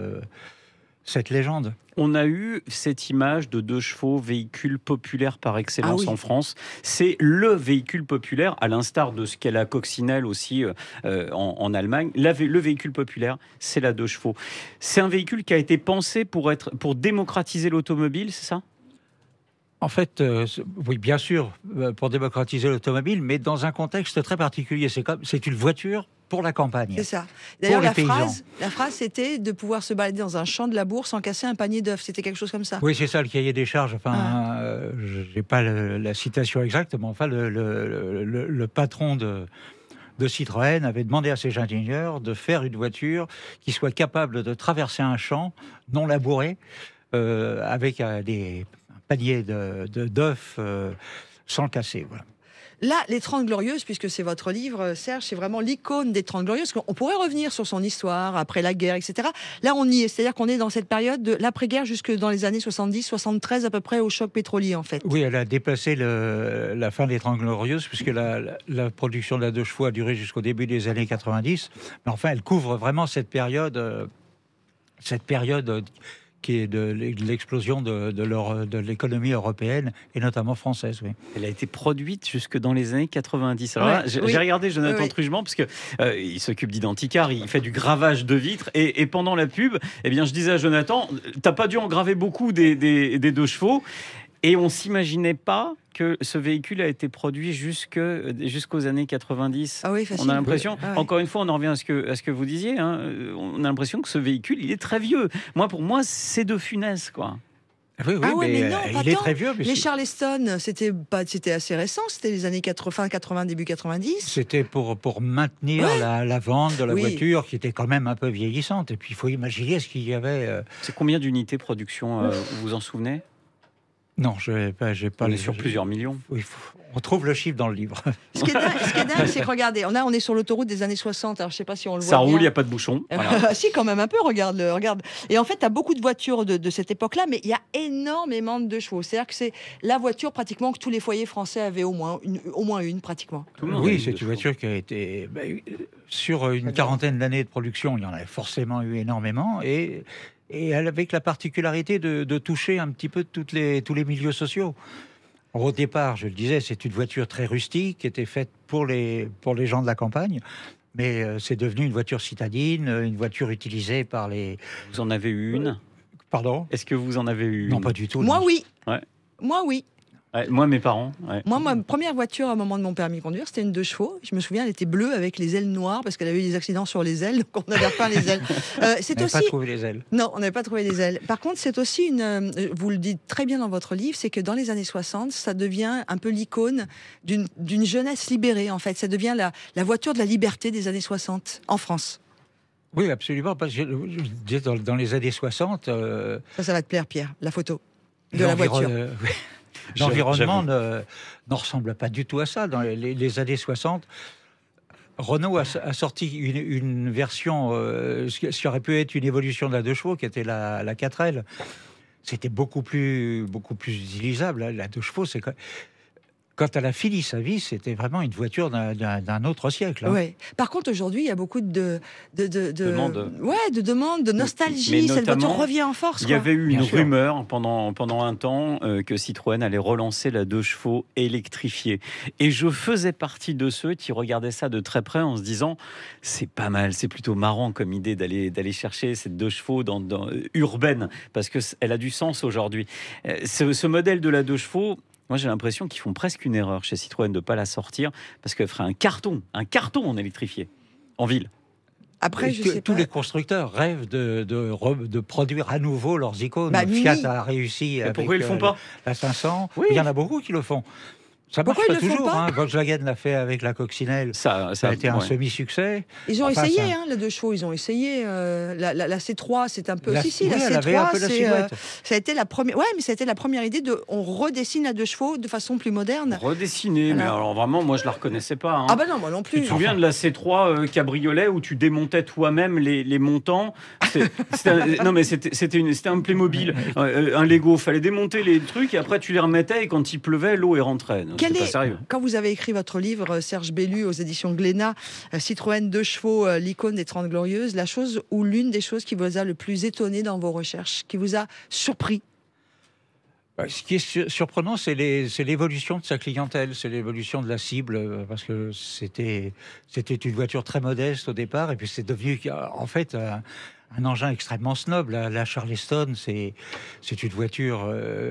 H: cette légende.
C: On a eu cette image de 2 chevaux, véhicule populaire par excellence
B: Ah oui.
C: en France. C'est le véhicule populaire, à l'instar de ce qu'est la coccinelle aussi en Allemagne. Le véhicule populaire, c'est la 2 chevaux. C'est un véhicule qui a été pensé pour démocratiser l'automobile, c'est ça ?
H: En fait, oui, bien sûr, pour démocratiser l'automobile, mais dans un contexte très particulier. C'est une voiture pour la campagne.
B: C'est ça. D'ailleurs,
H: les
B: la
H: paysans.
B: phrase, c'était de pouvoir se balader dans un champ de labour sans casser un panier d'œufs. C'était quelque chose comme ça.
H: Oui, c'est ça, le cahier des charges. Enfin, je n'ai pas la citation exacte, mais enfin, le patron de Citroën avait demandé à ses ingénieurs de faire une voiture qui soit capable de traverser un champ non labouré avec des paniers d'œufs sans le casser. Voilà.
B: Là, les 30 Glorieuses, puisque c'est votre livre, Serge, c'est vraiment l'icône des 30 Glorieuses. On pourrait revenir sur son histoire, après la guerre, etc. Là, on y est. C'est-à-dire qu'on est dans cette période de l'après-guerre jusque dans les années 70, 73 à peu près, au choc pétrolier, en fait.
H: Oui, elle a déplacé la fin des 30 Glorieuses, puisque la production de la 2 chevaux a duré jusqu'au début des années 90. Mais enfin, elle couvre vraiment cette période qui est de l'explosion de l'économie européenne, et notamment française. Oui.
C: Elle a été produite jusque dans les années 90. Alors
B: Ouais,
C: là, j'ai regardé Jonathan Trugement, parce que il s'occupe d'identicar, il fait du gravage de vitres, et pendant la pub, eh bien, je disais à Jonathan, t'as pas dû en graver beaucoup des 2 chevaux, et on s'imaginait pas que ce véhicule a été produit jusqu'aux années 90.
B: Ah oui, facile.
C: On a l'impression,
B: Ah ouais.
C: encore une fois, on en revient à ce que vous disiez, hein, on a l'impression que ce véhicule, il est très vieux. Pour moi, c'est de Funès, quoi.
H: Oui,
B: Ah ouais, mais non,
H: il est très vieux. Mais
B: les Charleston, c'était assez récent, c'était les années 80, début 90.
H: c'était pour maintenir la vente de la
B: Oui.
H: voiture, qui était quand même un peu vieillissante. Et puis, il faut imaginer ce qu'il y avait...
C: C'est combien d'unités production, vous vous en souvenez?
H: Non, j'ai pas
C: On est sur plusieurs millions.
H: Oui, on trouve le chiffre dans le livre.
B: Ce qui est dingue, c'est que regardez, là on est sur l'autoroute des années 60, alors je sais pas si on le voit
C: Ça roule, il
B: bien.
C: n'y a pas de bouchon. Voilà.
B: Si, quand même un peu, regarde. Et en fait, tu as beaucoup de voitures de cette époque-là, mais il y a énormément de 2 chevaux. C'est-à-dire que c'est la voiture pratiquement que tous les foyers français avaient au moins une pratiquement.
C: Tout le monde a
H: Oui,
C: eu
H: c'est
C: 2
H: une
C: chevaux.
H: voiture qui a été... sur une quarantaine d'années de production, il y en avait forcément eu énormément. Et elle avec la particularité de toucher un petit peu tous les milieux sociaux. Au départ, je le disais, c'est une voiture très rustique, qui était faite pour les gens de la campagne. Mais c'est devenu une voiture citadine, une voiture utilisée par les...
C: Vous en avez eu une?
H: Pardon?
C: Est-ce que vous en avez eu une?
H: Non, pas du tout.
B: Moi,
H: non.
B: oui.
C: Ouais.
B: Moi, oui.
C: Ouais, moi, mes parents. Ouais.
B: Moi, ma première voiture à un moment de mon permis de conduire, c'était une 2 chevaux. Je me souviens, elle était bleue avec les ailes noires parce qu'elle avait eu des accidents sur les ailes, donc on avait repeint les ailes. C'est
H: On n'avait
B: aussi...
H: pas trouvé les ailes.
B: Non, on n'avait pas trouvé les ailes. Par contre, c'est aussi vous le dites très bien dans votre livre, c'est que dans les années 60, ça devient un peu l'icône d'une jeunesse libérée, en fait. Ça devient la voiture de la liberté des années 60 en France.
H: Oui, absolument. Parce que je disais, dans les années 60...
B: Ça va te plaire, Pierre, la photo de la voiture.
H: L'environnement ne ressemble pas du tout à ça. Dans les années 60, Renault a sorti une version, ce qui aurait pu être une évolution de la 2 chevaux, qui était la 4L. C'était beaucoup plus utilisable. La 2 chevaux, quand elle a fini sa vie, c'était vraiment une voiture d'un autre siècle. Hein.
B: Ouais. Par contre, aujourd'hui, il y a beaucoup de demandes, de
C: Mais
B: nostalgie. Cette
C: notamment,
B: voiture revient en force.
C: Il y
B: quoi.
C: avait eu une
H: Bien sûr.
C: rumeur pendant un temps que Citroën allait relancer la 2 chevaux électrifiée. Et je faisais partie de ceux qui regardaient ça de très près en se disant c'est pas mal, c'est plutôt marrant comme idée d'aller chercher cette 2 chevaux dans urbaine, parce qu'elle a du sens aujourd'hui. Ce modèle de la 2 chevaux, moi j'ai l'impression qu'ils font presque une erreur chez Citroën de ne pas la sortir, parce qu'elle ferait un carton en électrifié, en ville.
B: Après, je sais
H: Tous
B: pas.
H: les constructeurs rêvent de produire à nouveau leurs icônes.
B: Bah, Mini.
H: Fiat a réussi
C: Mais
H: avec
C: pourquoi ils le font pas
H: la 500.
C: Oui.
H: Il y en a beaucoup qui le font. Ça marche
B: Pourquoi
H: pas
B: ils le font
H: toujours.
B: pas
H: Hein. Volkswagen l'a fait avec la coccinelle. Ça a été un
C: ouais.
H: semi-succès.
B: Ils ont
H: Enfin,
B: essayé,
H: ça-
B: hein, la 2 chevaux, ils ont essayé. La C3, c'est un peu.
H: La-
B: Si,
H: oui,
B: la
H: elle avait un peu
B: C3,
H: la
B: c'est.
H: silhouette.
B: Ça a été la première. Ouais, mais ça a été la première idée de. On redessine la 2 chevaux de façon plus moderne.
C: Redessiné, mais
B: Alors.
C: alors vraiment, moi je la reconnaissais pas. Hein.
B: Ah bah non, moi non plus.
C: Tu te souviens de la C3 cabriolet où tu démontais toi-même les montants? Non mais c'était un Playmobil, un Lego. Fallait démonter les trucs et après tu les remettais et quand il pleuvait, l'eau est rentrée. Non,
B: Quel
C: c'est pas
B: est-
C: sérieux.
B: Quand vous avez écrit votre livre, Serge Bellu, aux éditions Glénat, Citroën 2 chevaux, l'icône des 30 Glorieuses, la chose ou l'une des choses qui vous a le plus étonné dans vos recherches, qui vous a surpris?
H: Ce qui est surprenant, c'est l'évolution de sa clientèle, c'est l'évolution de la cible, parce que c'était une voiture très modeste au départ, et puis c'est devenu en fait un engin extrêmement snob. La Charleston, c'est une voiture.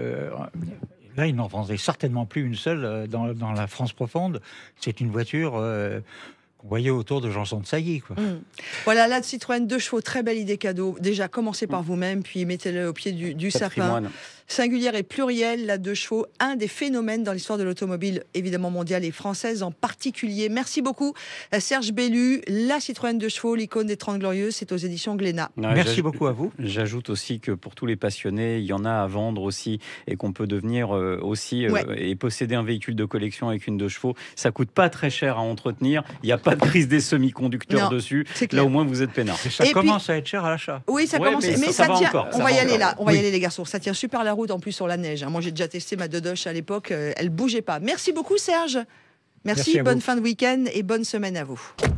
H: Là, il n'en vendait certainement plus une seule dans la France profonde. C'est une voiture qu'on voyait autour de Janson de Sailly, quoi.
B: Voilà, la Citroën 2 chevaux, très belle idée cadeau. Déjà, commencez par vous-même, puis mettez-le au pied du sapin.
C: Patrimoine.
B: Singulière et plurielle, la 2 chevaux, un des phénomènes dans l'histoire de l'automobile, évidemment mondiale et française en particulier. Merci beaucoup, Serge Bellu. La Citroën 2 chevaux, l'icône des 30 Glorieuses, c'est aux éditions Glénat.
C: Ouais,
H: Merci beaucoup à vous.
C: J'ajoute aussi que pour tous les passionnés, il y en a à vendre aussi et qu'on peut devenir
B: Ouais.
C: et posséder un véhicule de collection avec une 2 chevaux. Ça coûte pas très cher à entretenir. Il n'y a pas de crise des semi-conducteurs
B: Non,
C: dessus.
B: c'est clair.
C: Là au moins vous êtes peinard.
H: Et ça
B: Et puis-
H: commence à être cher à l'achat.
B: Oui, ça
C: Ouais,
B: commence,
C: mais
B: mais
C: ça
B: ça
C: va
B: tient.
C: encore,
B: On
C: ça
B: va y
C: va
B: aller
C: encore.
B: là, on va y
H: Oui.
B: aller les garçons. Ça tient super la route en plus sur la neige. Moi, j'ai déjà testé ma Dodoche à l'époque, elle bougeait pas. Merci beaucoup, Serge.
H: Merci à
B: bonne
H: vous.
B: fin de week-end et bonne semaine à vous.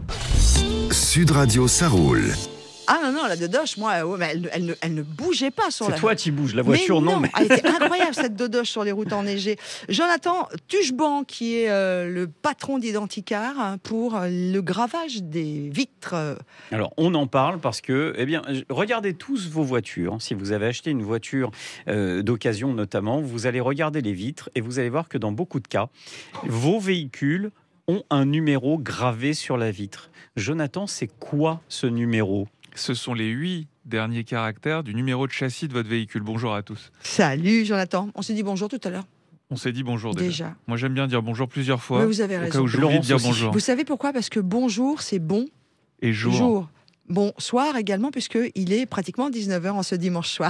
A: Sud Radio, ça roule.
B: Ah non, la Dodoche, moi, ouais, mais elle ne bougeait pas sur
C: C'est
B: la.
C: toi qui bouges, la voiture
B: mais
C: non. Mais...
B: Elle était incroyable cette Dodoche sur les routes enneigées. Jonathan Tucheban, qui est le patron d'Identicar pour le gravage des vitres.
C: Alors, on en parle parce que, eh bien, regardez tous vos voitures. Si vous avez acheté une voiture d'occasion notamment, vous allez regarder les vitres et vous allez voir que dans beaucoup de cas, vos véhicules ont un numéro gravé sur la vitre. Jonathan, c'est quoi ce numéro ?
F: Ce sont les 8 derniers caractères du numéro de châssis de votre véhicule. Bonjour à tous.
B: Salut Jonathan, on s'est dit bonjour tout à l'heure.
F: On s'est dit bonjour déjà.
B: Déjà.
F: Moi j'aime bien dire bonjour plusieurs fois.
B: Mais vous avez
F: Au cas
B: raison.
F: où j'oublie de dire
C: Laurence aussi.
F: bonjour.
B: Vous savez pourquoi? Parce que bonjour, c'est bon
F: Et jour.
B: jour. Bonsoir également, puisqu'il est pratiquement 19h en ce dimanche soir.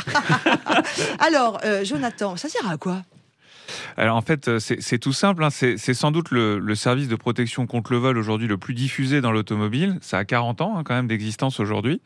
B: Alors, Jonathan, ça sert à quoi?
F: Alors en fait, c'est tout simple. Hein. C'est sans doute le service de protection contre le vol aujourd'hui le plus diffusé dans l'automobile. Ça a 40 ans quand même d'existence aujourd'hui.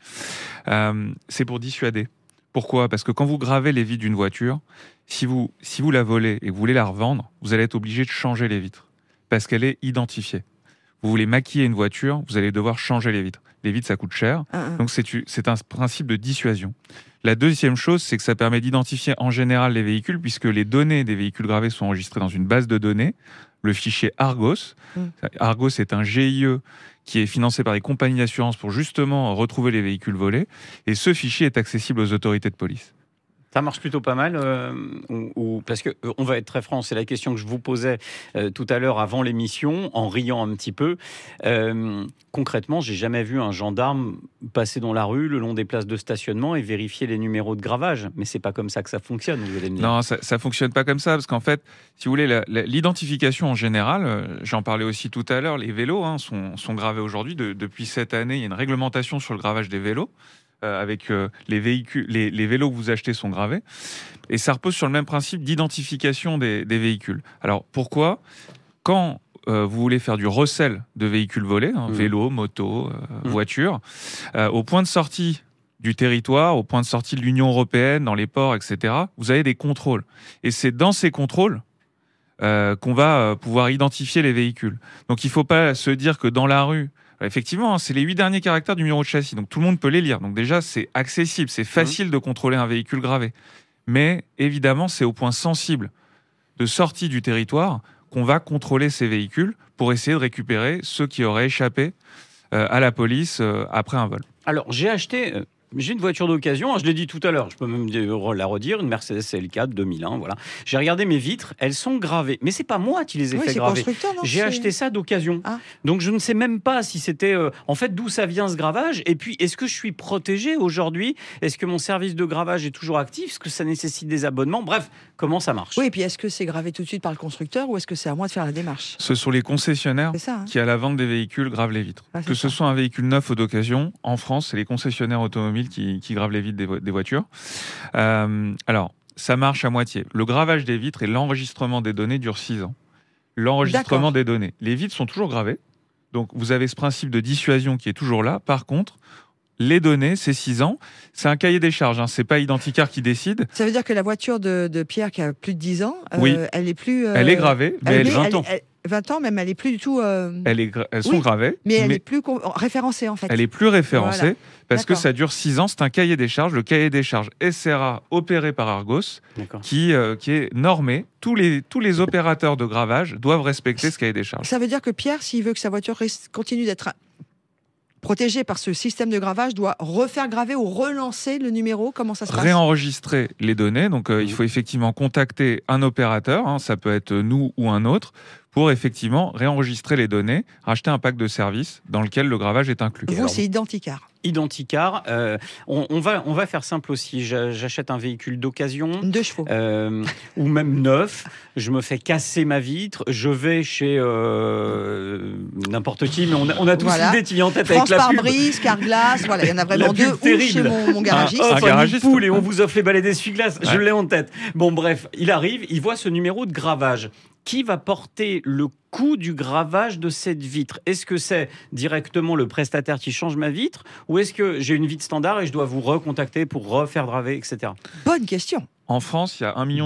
F: C'est pour dissuader. Pourquoi ? Parce que quand vous gravez les vitres d'une voiture, si vous la volez et que vous voulez la revendre, vous allez être obligé de changer les vitres parce qu'elle est identifiée. Vous voulez maquiller une voiture, vous allez devoir changer les vitres. Les vitres, ça coûte cher. Donc c'est un principe de dissuasion. La deuxième chose, c'est que ça permet d'identifier en général les véhicules, puisque les données des véhicules gravés sont enregistrées dans une base de données, le fichier Argos. Argos est un GIE qui est financé par les compagnies d'assurance pour justement retrouver les véhicules volés. Et ce fichier est accessible aux autorités de police.
C: Ça marche plutôt pas mal, parce que on va être très franc, c'est la question que je vous posais tout à l'heure avant l'émission, en riant un petit peu. Concrètement, j'ai jamais vu un gendarme passer dans la rue, le long des places de stationnement et vérifier les numéros de gravage. Mais c'est pas comme ça que ça fonctionne, vous allez me dire.
F: Non, ça fonctionne pas comme ça, parce qu'en fait, si vous voulez, l'identification en général, j'en parlais aussi tout à l'heure, les vélos sont gravés aujourd'hui. Depuis cette année, il y a une réglementation sur le gravage des vélos. Avec les vélos que vous achetez sont gravés. Et ça repose sur le même principe d'identification des véhicules. Alors, pourquoi ? Quand vous voulez faire du recel de véhicules volés, vélo, moto, voiture, au point de sortie du territoire, au point de sortie de l'Union européenne, dans les ports, etc., vous avez des contrôles. Et c'est dans ces contrôles qu'on va pouvoir identifier les véhicules. Donc il ne faut pas se dire que dans la rue, effectivement, c'est les 8 derniers caractères du numéro de châssis, donc tout le monde peut les lire. Donc déjà, c'est accessible, c'est facile de contrôler un véhicule gravé. Mais évidemment, c'est au point sensible de sortie du territoire qu'on va contrôler ces véhicules pour essayer de récupérer ceux qui auraient échappé à la police après un vol.
C: Alors, j'ai une voiture d'occasion, je l'ai dit tout à l'heure, je peux même la redire, une Mercedes CL4 2001, voilà. J'ai regardé mes vitres, elles sont gravées, mais c'est pas moi qui les ai fait graver. J'ai acheté ça d'occasion. Ah. Donc je ne sais même pas si c'était en fait d'où ça vient ce gravage, et puis est-ce que je suis protégé aujourd'hui? Est-ce que mon service de gravage est toujours actif? Est-ce que ça nécessite des abonnements? Bref, comment ça marche?
B: Oui, et puis est-ce que c'est gravé tout de suite par le constructeur ou est-ce que c'est à moi de faire la démarche?
F: Ce sont les concessionnaires qui, à la vente des véhicules, gravent les vitres. Que ce soit un véhicule neuf ou d'occasion, en France, c'est les concessionnaires automobiles qui gravent les vitres des voitures. Alors, ça marche à moitié. Le gravage des vitres et l'enregistrement des données dure 6 ans. L'enregistrement des données. Les vitres sont toujours gravées. Donc, vous avez ce principe de dissuasion qui est toujours là. Par contre, les données, c'est 6 ans. C'est un cahier des charges. C'est pas Identicar qui décide.
B: Ça veut dire que la voiture de Pierre qui a plus de 10 ans, elle est plus...
F: Elle est gravée, mais elle 20 ans.
B: 20 ans, même, elle est plus du tout...
F: Elles sont gravées.
B: Mais elle est plus référencée, en fait.
F: Elle est plus référencée,
B: voilà.
F: parce que ça dure 6 ans. C'est un cahier des charges. Le cahier des charges SRA opéré par Argos, qui est normé. Tous les opérateurs de gravage doivent respecter ce cahier des charges.
B: Ça veut dire que Pierre, s'il veut que sa voiture continue d'être protégée par ce système de gravage, doit refaire graver ou relancer le numéro? Comment ça se passe?
F: Réenregistrer les données. Donc, il faut effectivement contacter un opérateur. Ça peut être nous ou un autre, pour effectivement réenregistrer les données, racheter un pack de services dans lequel le gravage est inclus.
B: Vous, c'est Identicar.
C: Identicar. On va faire simple aussi. J'achète un véhicule d'occasion.
B: 2 chevaux.
C: Ou même neuf. Je me fais casser ma vitre. Je vais chez n'importe qui, mais on a tous l'idée qui vient en tête
B: France
C: avec la pub.
B: Pare-brise, Carglass, voilà, il y en a vraiment 2. Ou chez mon garagiste.
C: Un garagiste. Poule et on vous offre les balais d'essuie-glace. Je l'ai en tête. Bon, bref, il arrive, il voit ce numéro de gravage. Qui va porter le coût du gravage de cette vitre? Est-ce que c'est directement le prestataire qui change ma vitre, ou est-ce que j'ai une vitre standard et je dois vous recontacter pour refaire graver, etc.
B: Bonne question.
F: En France, il y a 1 million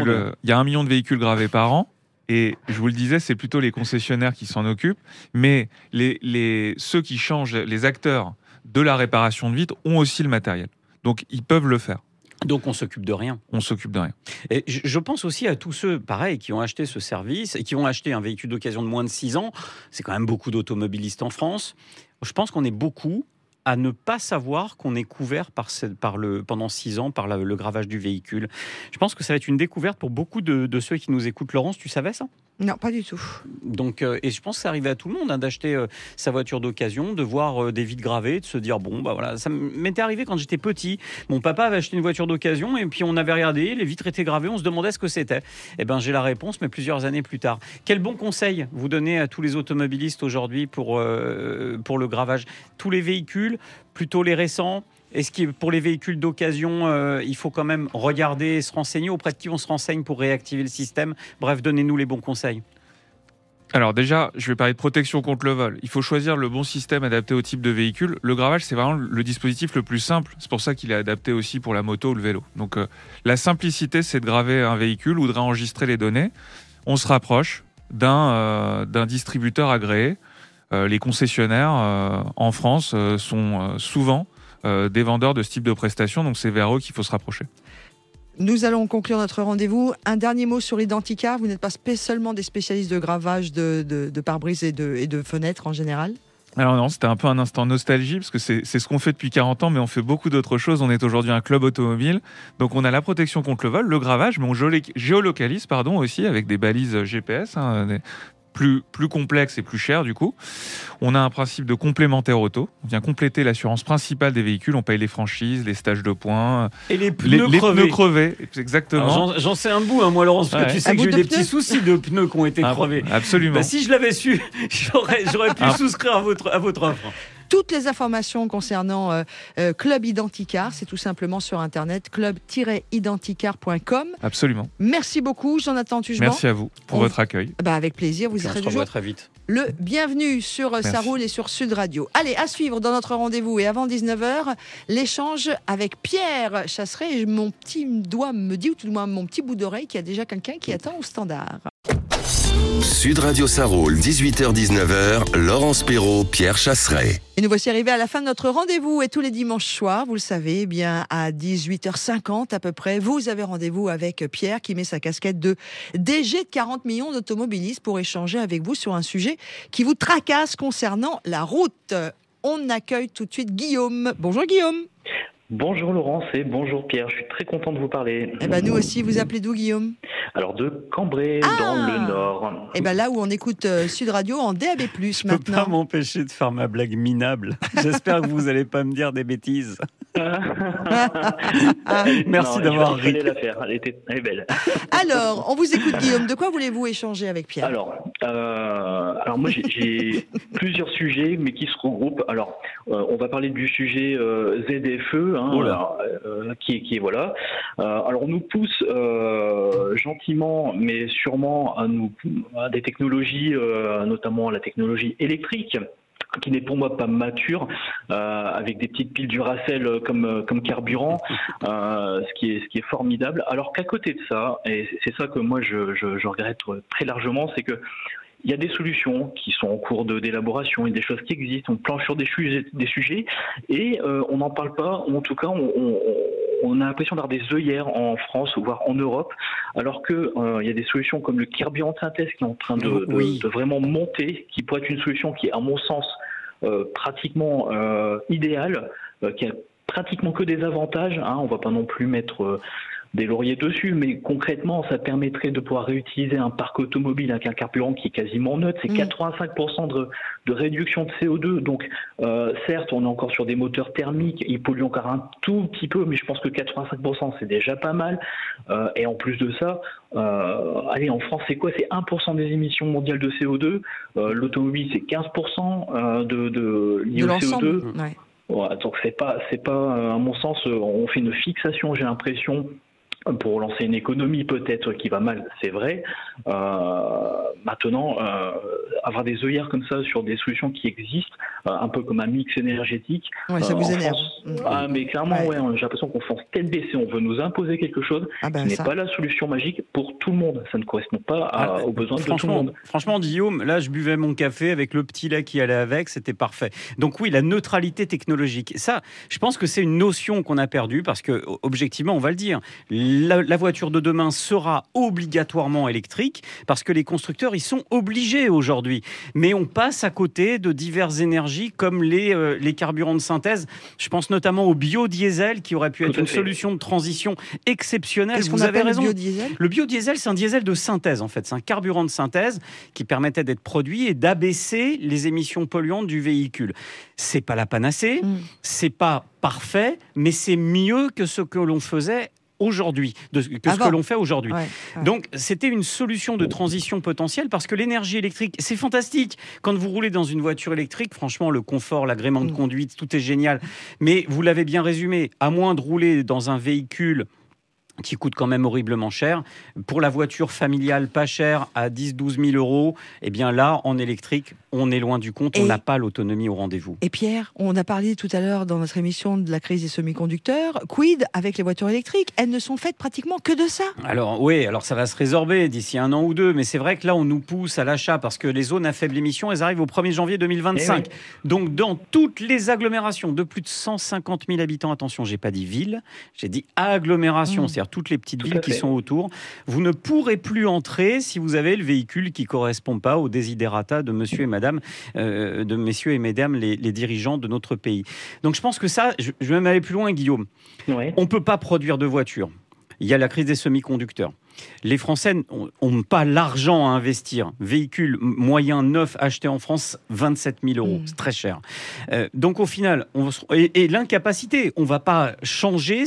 F: de véhicules gravés par an. Et je vous le disais, c'est plutôt les concessionnaires qui s'en occupent. Mais ceux qui changent, les acteurs de la réparation de vitres, ont aussi le matériel. Donc, ils peuvent le faire.
C: Donc on s'occupe de rien.
F: On s'occupe de rien.
C: Et je pense aussi à tous ceux, pareil, qui ont acheté ce service et qui ont acheté un véhicule d'occasion de moins de 6 ans. C'est quand même beaucoup d'automobilistes en France. Je pense qu'on est beaucoup à ne pas savoir qu'on est couvert pendant 6 ans par le gravage du véhicule. Je pense que ça va être une découverte pour beaucoup de ceux qui nous écoutent. Laurence, tu savais ça?
B: Non, pas du tout.
C: Donc, et je pense que ça arrivait à tout le monde d'acheter sa voiture d'occasion, de voir des vitres gravées, de se dire bon bah voilà. Ça m'était arrivé quand j'étais petit. Mon papa avait acheté une voiture d'occasion et puis on avait regardé, les vitres étaient gravées, on se demandait ce que c'était. Eh ben j'ai la réponse, mais plusieurs années plus tard. Quel bon conseil vous donnez à tous les automobilistes aujourd'hui pour le gravage? Tous les véhicules, plutôt les récents? Est-ce que pour les véhicules d'occasion, il faut quand même regarder et se renseigner? Auprès de qui on se renseigne pour réactiver le système? Bref, donnez-nous les bons conseils.
F: Alors déjà, je vais parler de protection contre le vol. Il faut choisir le bon système adapté au type de véhicule. Le gravage, c'est vraiment le dispositif le plus simple. C'est pour ça qu'il est adapté aussi pour la moto ou le vélo. Donc la simplicité, c'est de graver un véhicule ou de réenregistrer les données. On se rapproche d'un distributeur agréé. Les concessionnaires en France sont souvent des vendeurs de ce type de prestations, donc c'est vers eux qu'il faut se rapprocher.
B: Nous allons conclure notre rendez-vous. Un dernier mot sur Identicar. Vous n'êtes pas seulement des spécialistes de gravage de pare-brise et de fenêtres en général?
F: Alors non, c'était un peu un instant nostalgie, parce que c'est ce qu'on fait depuis 40 ans, mais on fait beaucoup d'autres choses. On est aujourd'hui un club automobile, donc on a la protection contre le vol, le gravage, mais on géolocalise aussi, avec des balises GPS, plus complexe et plus cher du coup. On a un principe de complémentaire auto. On vient compléter l'assurance principale des véhicules. On paye les franchises, les stages de points.
C: Et les pneus crevés.
F: Exactement.
C: J'en sais un bout, moi Laurence, parce que tu sais que j'ai eu des petits soucis de pneus qui ont été crevés.
F: Absolument.
C: Bah, si je l'avais su, j'aurais pu souscrire à votre offre.
B: Toutes les informations concernant Club Identicar, c'est tout simplement sur Internet, club-identicar.com.
F: Absolument.
B: Merci beaucoup, Jonathan Tugement.
F: Merci à vous pour votre accueil.
B: Avec plaisir, vous serez toujours
C: très vite.
B: Le bienvenu sur Ça roule et sur Sud Radio. Allez, à suivre dans notre rendez-vous et avant 19h, l'échange avec Pierre Chasseret. Et mon petit doigt me dit, ou tout le moins mon petit bout d'oreille, qu'il y a déjà quelqu'un qui attend au standard.
A: Sud Radio Sarraul, 18h-19h, Laurence Perrault, Pierre Chasseret.
B: Et nous voici arrivés à la fin de notre rendez-vous. Et tous les dimanches soirs, vous le savez, bien à 18h50 à peu près, vous avez rendez-vous avec Pierre qui met sa casquette de DG de 40 millions d'automobilistes pour échanger avec vous sur un sujet qui vous tracasse concernant la route. On accueille tout de suite Guillaume. Bonjour Guillaume.
G: Bonjour Laurence et bonjour Pierre, je suis très content de vous parler.
B: Eh ben nous aussi, vous appelez d'où Guillaume ?
G: Alors de Cambrai, dans le Nord.
B: Eh ben là où on écoute Sud Radio en DAB+,
C: Je peux
B: maintenant.
C: pas m'empêcher de faire ma blague minable. J'espère que vous allez pas me dire des bêtises. Merci d'avoir ri.
G: La faire. Elle est belle.
B: Alors, on vous écoute Guillaume, de quoi voulez-vous échanger avec Pierre ?
G: Alors moi j'ai plusieurs sujets mais qui se regroupent. Alors on va parler du sujet ZFE qui est voilà. Alors on nous pousse gentiment mais sûrement à des technologies notamment la technologie électrique qui n'est pour moi pas mature, avec des petites piles Duracell comme carburant, ce qui est formidable. Alors qu'à côté de ça, et c'est ça que moi je regrette très largement, c'est que il y a des solutions qui sont en cours d'élaboration, il y a des choses qui existent, on planche sur des sujets et on n'en parle pas, ou en tout cas on a l'impression d'avoir des œillères en France, voire en Europe, alors que il y a des solutions comme le carburant de synthèse qui est en train de vraiment monter, qui pourrait être une solution qui est à mon sens pratiquement idéale, qui a pratiquement que des avantages, on va pas non plus mettre des lauriers dessus, mais concrètement, ça permettrait de pouvoir réutiliser un parc automobile avec un carburant qui est quasiment neutre. C'est 85% de réduction de CO2. Donc, certes, on est encore sur des moteurs thermiques, ils polluent encore un tout petit peu, mais je pense que 85%, c'est déjà pas mal. Et en plus de ça, en France, c'est quoi ? C'est 1% des émissions mondiales de CO2. L'automobile, c'est 15% lié au CO2.
B: Ouais.
G: Ouais, donc c'est pas à mon sens, on fait une fixation, j'ai l'impression, pour lancer une économie peut-être qui va mal, c'est vrai. Maintenant, avoir des œillères comme ça sur des solutions qui existent, un peu comme un mix énergétique.
B: Ouais, ça vous énerve.
G: France, mais clairement, j'ai l'impression qu'on fonce tête baissée, on veut nous imposer quelque chose qui n'est pas la solution magique pour tout le monde. Ça ne correspond pas aux besoins de tout le monde.
C: Franchement, Guillaume, là, je buvais mon café avec le petit lait qui allait avec, c'était parfait. Donc oui, la neutralité technologique. Ça, je pense que c'est une notion qu'on a perdue parce que, objectivement, on va le dire, la voiture de demain sera obligatoirement électrique parce que les constructeurs, ils sont obligés aujourd'hui. Mais on passe à côté de diverses énergies comme les carburants de synthèse. Je pense notamment au biodiesel qui aurait pu être une solution de transition exceptionnelle.
B: Qu'est-ce qu'on appelle le biodiesel ?
C: Le biodiesel, c'est un diesel de synthèse en fait. C'est un carburant de synthèse qui permettait d'être produit et d'abaisser les émissions polluantes du véhicule. C'est pas la panacée, c'est pas parfait, mais c'est mieux que ce que l'on faisait aujourd'hui, ce que l'on fait aujourd'hui. Ouais. Donc, c'était une solution de transition potentielle parce que l'énergie électrique, c'est fantastique. Quand vous roulez dans une voiture électrique, franchement, le confort, l'agrément de conduite, tout est génial. Mais vous l'avez bien résumé, à moins de rouler dans un véhicule qui coûte quand même horriblement cher. Pour la voiture familiale pas chère, à 10-12 000 euros, eh bien là, en électrique, on est loin du compte, on n'a pas l'autonomie au rendez-vous.
B: Et Pierre, on a parlé tout à l'heure dans notre émission de la crise des semi-conducteurs. Quid avec les voitures électriques ? Elles ne sont faites pratiquement que de ça.
C: Alors oui, ça va se résorber d'ici 1 an ou 2, mais c'est vrai que là, on nous pousse à l'achat parce que les zones à faible émission, elles arrivent au 1er janvier 2025. Donc dans toutes les agglomérations de plus de 150 000 habitants, attention, j'ai pas dit ville, j'ai dit agglomération, c'est-à-dire toutes les petites villes qui sont autour, vous ne pourrez plus entrer si vous avez le véhicule qui ne correspond pas aux desiderata de monsieur et madame, de messieurs et mesdames les dirigeants de notre pays. Donc je pense que ça, je vais même aller plus loin, Guillaume. Ouais. On ne peut pas produire de voitures. Il y a la crise des semi-conducteurs. Les Français n'ont pas l'argent à investir. Véhicule moyen neuf acheté en France, 27 000 euros. C'est très cher. Donc au final, et l'incapacité, on ne va pas changer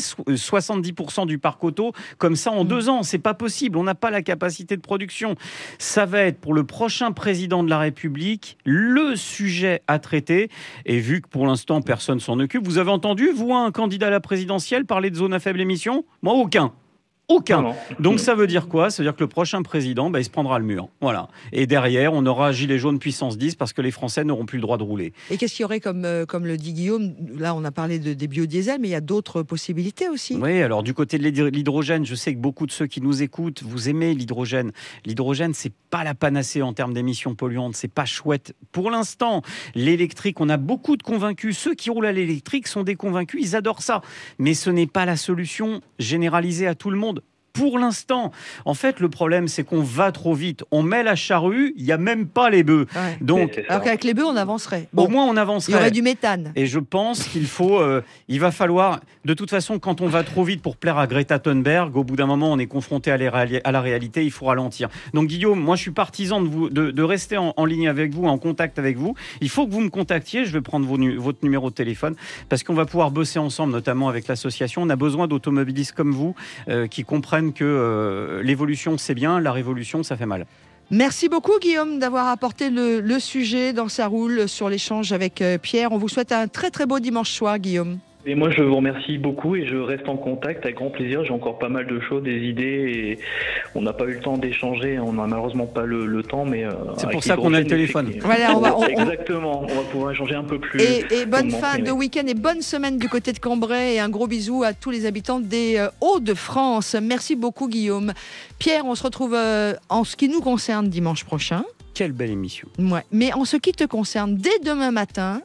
C: 70% du parc auto comme ça en 2 ans. C'est pas possible. On n'a pas la capacité de production. Ça va être pour le prochain président de la République le sujet à traiter. Et vu que pour l'instant, personne s'en occupe, vous avez entendu, vous, un candidat à la présidentielle, parler de zone à faible émission ? Moi, aucun. Aucun.
G: Non.
C: Donc ça veut dire quoi? Ça veut dire que le prochain président, il se prendra le mur. Voilà. Et derrière, on aura gilet jaune puissance 10 parce que les Français n'auront plus le droit de rouler.
B: Et qu'est-ce qu'il y aurait comme le dit Guillaume, là on a parlé des biodiesels, mais il y a d'autres possibilités aussi.
C: Oui, alors du côté de l'hydrogène, je sais que beaucoup de ceux qui nous écoutent, vous aimez l'hydrogène. L'hydrogène, c'est pas la panacée en termes d'émissions polluantes, c'est pas chouette. Pour l'instant, l'électrique, on a beaucoup de convaincus. Ceux qui roulent à l'électrique sont des convaincus, ils adorent ça. Mais ce n'est pas la solution généralisée à tout le monde. Pour l'instant, en fait, le problème, c'est qu'on va trop vite. On met la charrue, il n'y a même pas les bœufs.
B: Ouais.
C: Donc,
B: alors qu'avec les bœufs, on avancerait.
C: Au moins, on avancerait.
B: Il y aurait du méthane.
C: Et je pense qu'il faut, il va falloir, de toute façon, quand on va trop vite pour plaire à Greta Thunberg, au bout d'un moment, on est confronté à la réalité, il faut ralentir. Donc, Guillaume, moi, je suis partisan de rester en ligne avec vous, en contact avec vous. Il faut que vous me contactiez. Je vais prendre votre numéro de téléphone parce qu'on va pouvoir bosser ensemble, notamment avec l'association. On a besoin d'automobilistes comme vous qui comprennent que l'évolution c'est bien, la révolution ça fait mal.
B: Merci beaucoup Guillaume d'avoir apporté le sujet dans Ça roule sur l'échange avec Pierre. On vous souhaite un très très beau dimanche soir Guillaume.
G: Et moi, je vous remercie beaucoup et je reste en contact avec grand plaisir. J'ai encore pas mal de choses, des idées et on n'a pas eu le temps d'échanger. On n'a malheureusement pas le temps, mais
C: c'est pour ça qu'on a le téléphone.
B: Voilà,
G: exactement. On va pouvoir échanger un peu plus.
B: Et bonne fin de week-end et bonne semaine du côté de Cambrai et un gros bisou à tous les habitants des Hauts-de-France. Merci beaucoup Guillaume. Pierre, on se retrouve en ce qui nous concerne dimanche prochain.
C: Quelle belle émission.
B: Ouais. Mais en ce qui te concerne, dès demain matin.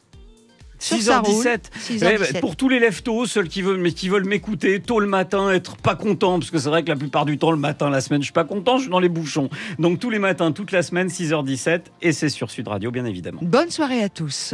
C: 6h17. Pour tous les lève-tôt, ceux qui veulent m'écouter tôt le matin, être pas content, parce que c'est vrai que la plupart du temps, le matin, la semaine, je suis pas content, je suis dans les bouchons. Donc tous les matins, toute la semaine, 6h17, et c'est sur Sud Radio, bien évidemment.
B: Bonne soirée à tous.